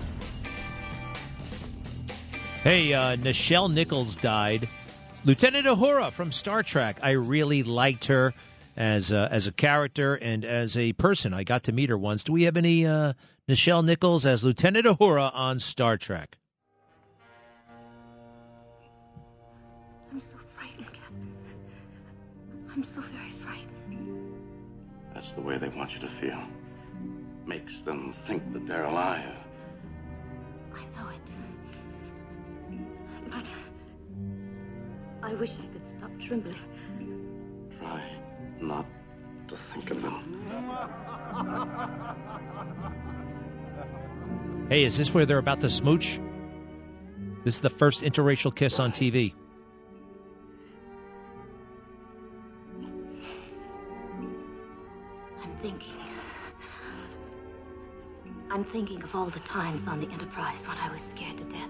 Hey, Nichelle Nichols died. Lieutenant Uhura from Star Trek. I really liked her as a character and as a person. I got to meet her once. Do we have any Nichelle Nichols as Lieutenant Uhura on Star Trek? I'm so frightened, Captain. I'm so very frightened. That's the way they want you to feel. Makes them think that they're alive. I know it. But I wish I could stop trembling. Try not to think of them. Hey, is this where they're about to smooch? This is the first interracial kiss on TV. I'm thinking of all the times on the Enterprise when I was scared to death.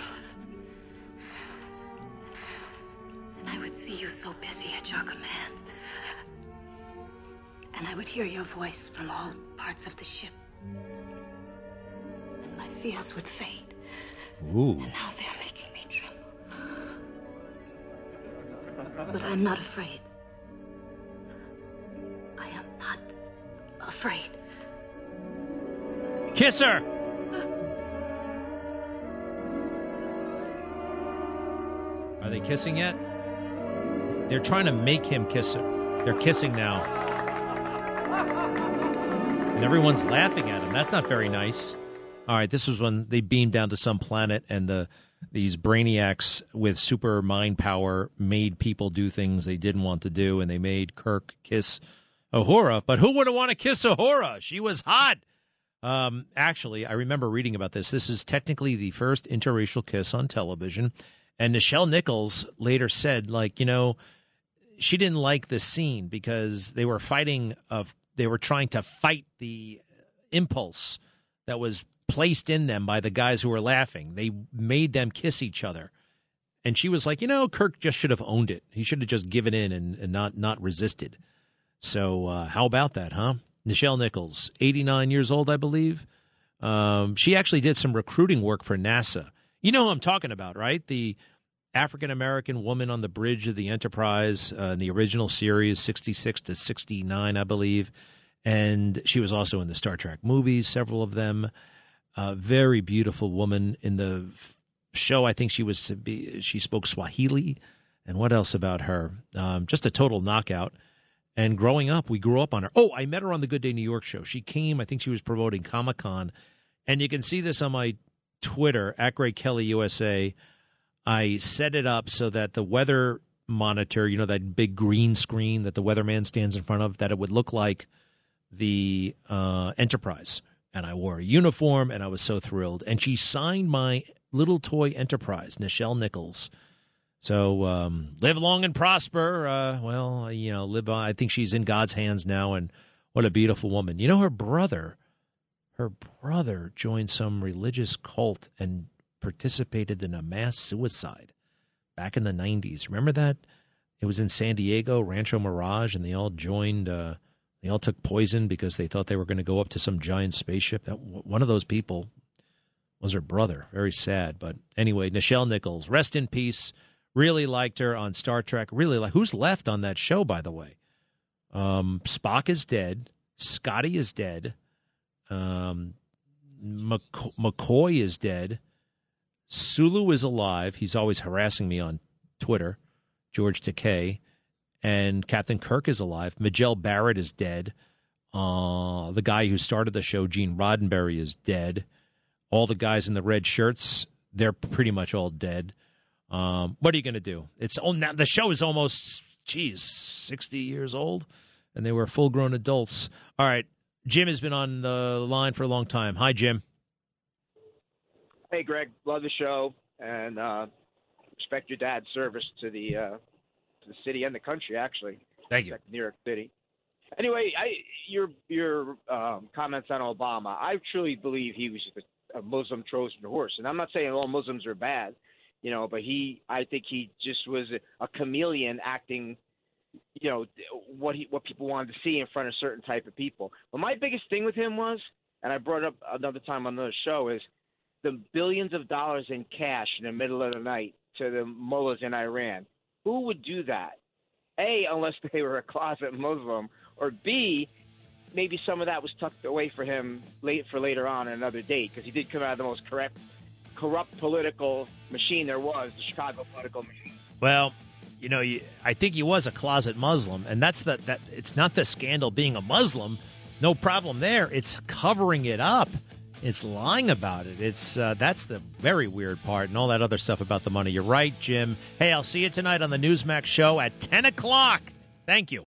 And I would see you so busy at your command. And I would hear your voice from all parts of the ship. And my fears would fade. Ooh. And now they're making me tremble. But I'm not afraid. I am not afraid. Kiss her! Are they kissing yet? They're trying to make him kiss her. They're kissing now. And everyone's laughing at him. That's not very nice. All right, this was when they beamed down to some planet and these brainiacs with super mind power made people do things they didn't want to do, and they made Kirk kiss Uhura. But who wouldn't want to kiss Uhura? She was hot. Actually, I remember reading about this. This is technically the first interracial kiss on television. And Nichelle Nichols later said, she didn't like the scene because they were they were trying to fight the impulse that was placed in them by the guys who were laughing. They made them kiss each other. And she was like, Kirk just should have owned it. He should have just given in and not resisted. So how about that, huh? Nichelle Nichols, 89 years old, I believe. She actually did some recruiting work for NASA. You know who I'm talking about, right? The African-American woman on the bridge of the Enterprise in the original series, 66 to 69, I believe. And she was also in the Star Trek movies, several of them. Very beautiful woman. In the show, I think she spoke Swahili. And what else about her? Just a total knockout. And growing up, we grew up on her. Oh, I met her on the Good Day New York show. She came, I think she was promoting Comic-Con. And you can see this on my Twitter, @GregKellyUSA. I set it up so that the weather monitor, that big green screen that the weatherman stands in front of, that it would look like the Enterprise. And I wore a uniform, and I was so thrilled. And she signed my little toy Enterprise, Nichelle Nichols. So live long and prosper. Live on. I think she's in God's hands now, and what a beautiful woman. Her brother joined some religious cult and participated in a mass suicide back in the 90s. Remember that? It was in San Diego, Rancho Mirage, and they all joined. They all took poison because they thought they were going to go up to some giant spaceship. One of those people was her brother. Very sad. But anyway, Nichelle Nichols, rest in peace. Really liked her on Star Trek. Who's left on that show, by the way? Spock is dead. Scotty is dead. McCoy is dead. Sulu is alive. He's always harassing me on Twitter. George Takei. And Captain Kirk is alive. Majel Barrett is dead. The guy who started the show, Gene Roddenberry, is dead. All the guys in the red shirts, they're pretty much all dead. What are you going to do? Now the show is almost, 60 years old, and they were full-grown adults. All right, Jim has been on the line for a long time. Hi, Jim. Hey, Greg. Love the show, and respect your dad's service to the city and the country, actually. Thank you. New York City. Anyway, your comments on Obama, I truly believe he was a Muslim Trojan horse, and I'm not saying all Muslims are bad. But I think he just was a chameleon acting, what people wanted to see in front of certain type of people. But my biggest thing with him was, and I brought it up another time on another show, is the billions of dollars in cash in the middle of the night to the mullahs in Iran. Who would do that? A, unless they were a closet Muslim, or B, maybe some of that was tucked away for him for later on another date, because he did come out of the most corrupt political machine there was, the Chicago political machine. Well, I think he was a closet Muslim, and that's that. It's not the scandal being a Muslim, no problem there. It's covering it up. It's lying about it. It's that's the very weird part, and all that other stuff about the money. You're right, Jim. Hey, I'll see you tonight on the Newsmax show at 10 o'clock. Thank you.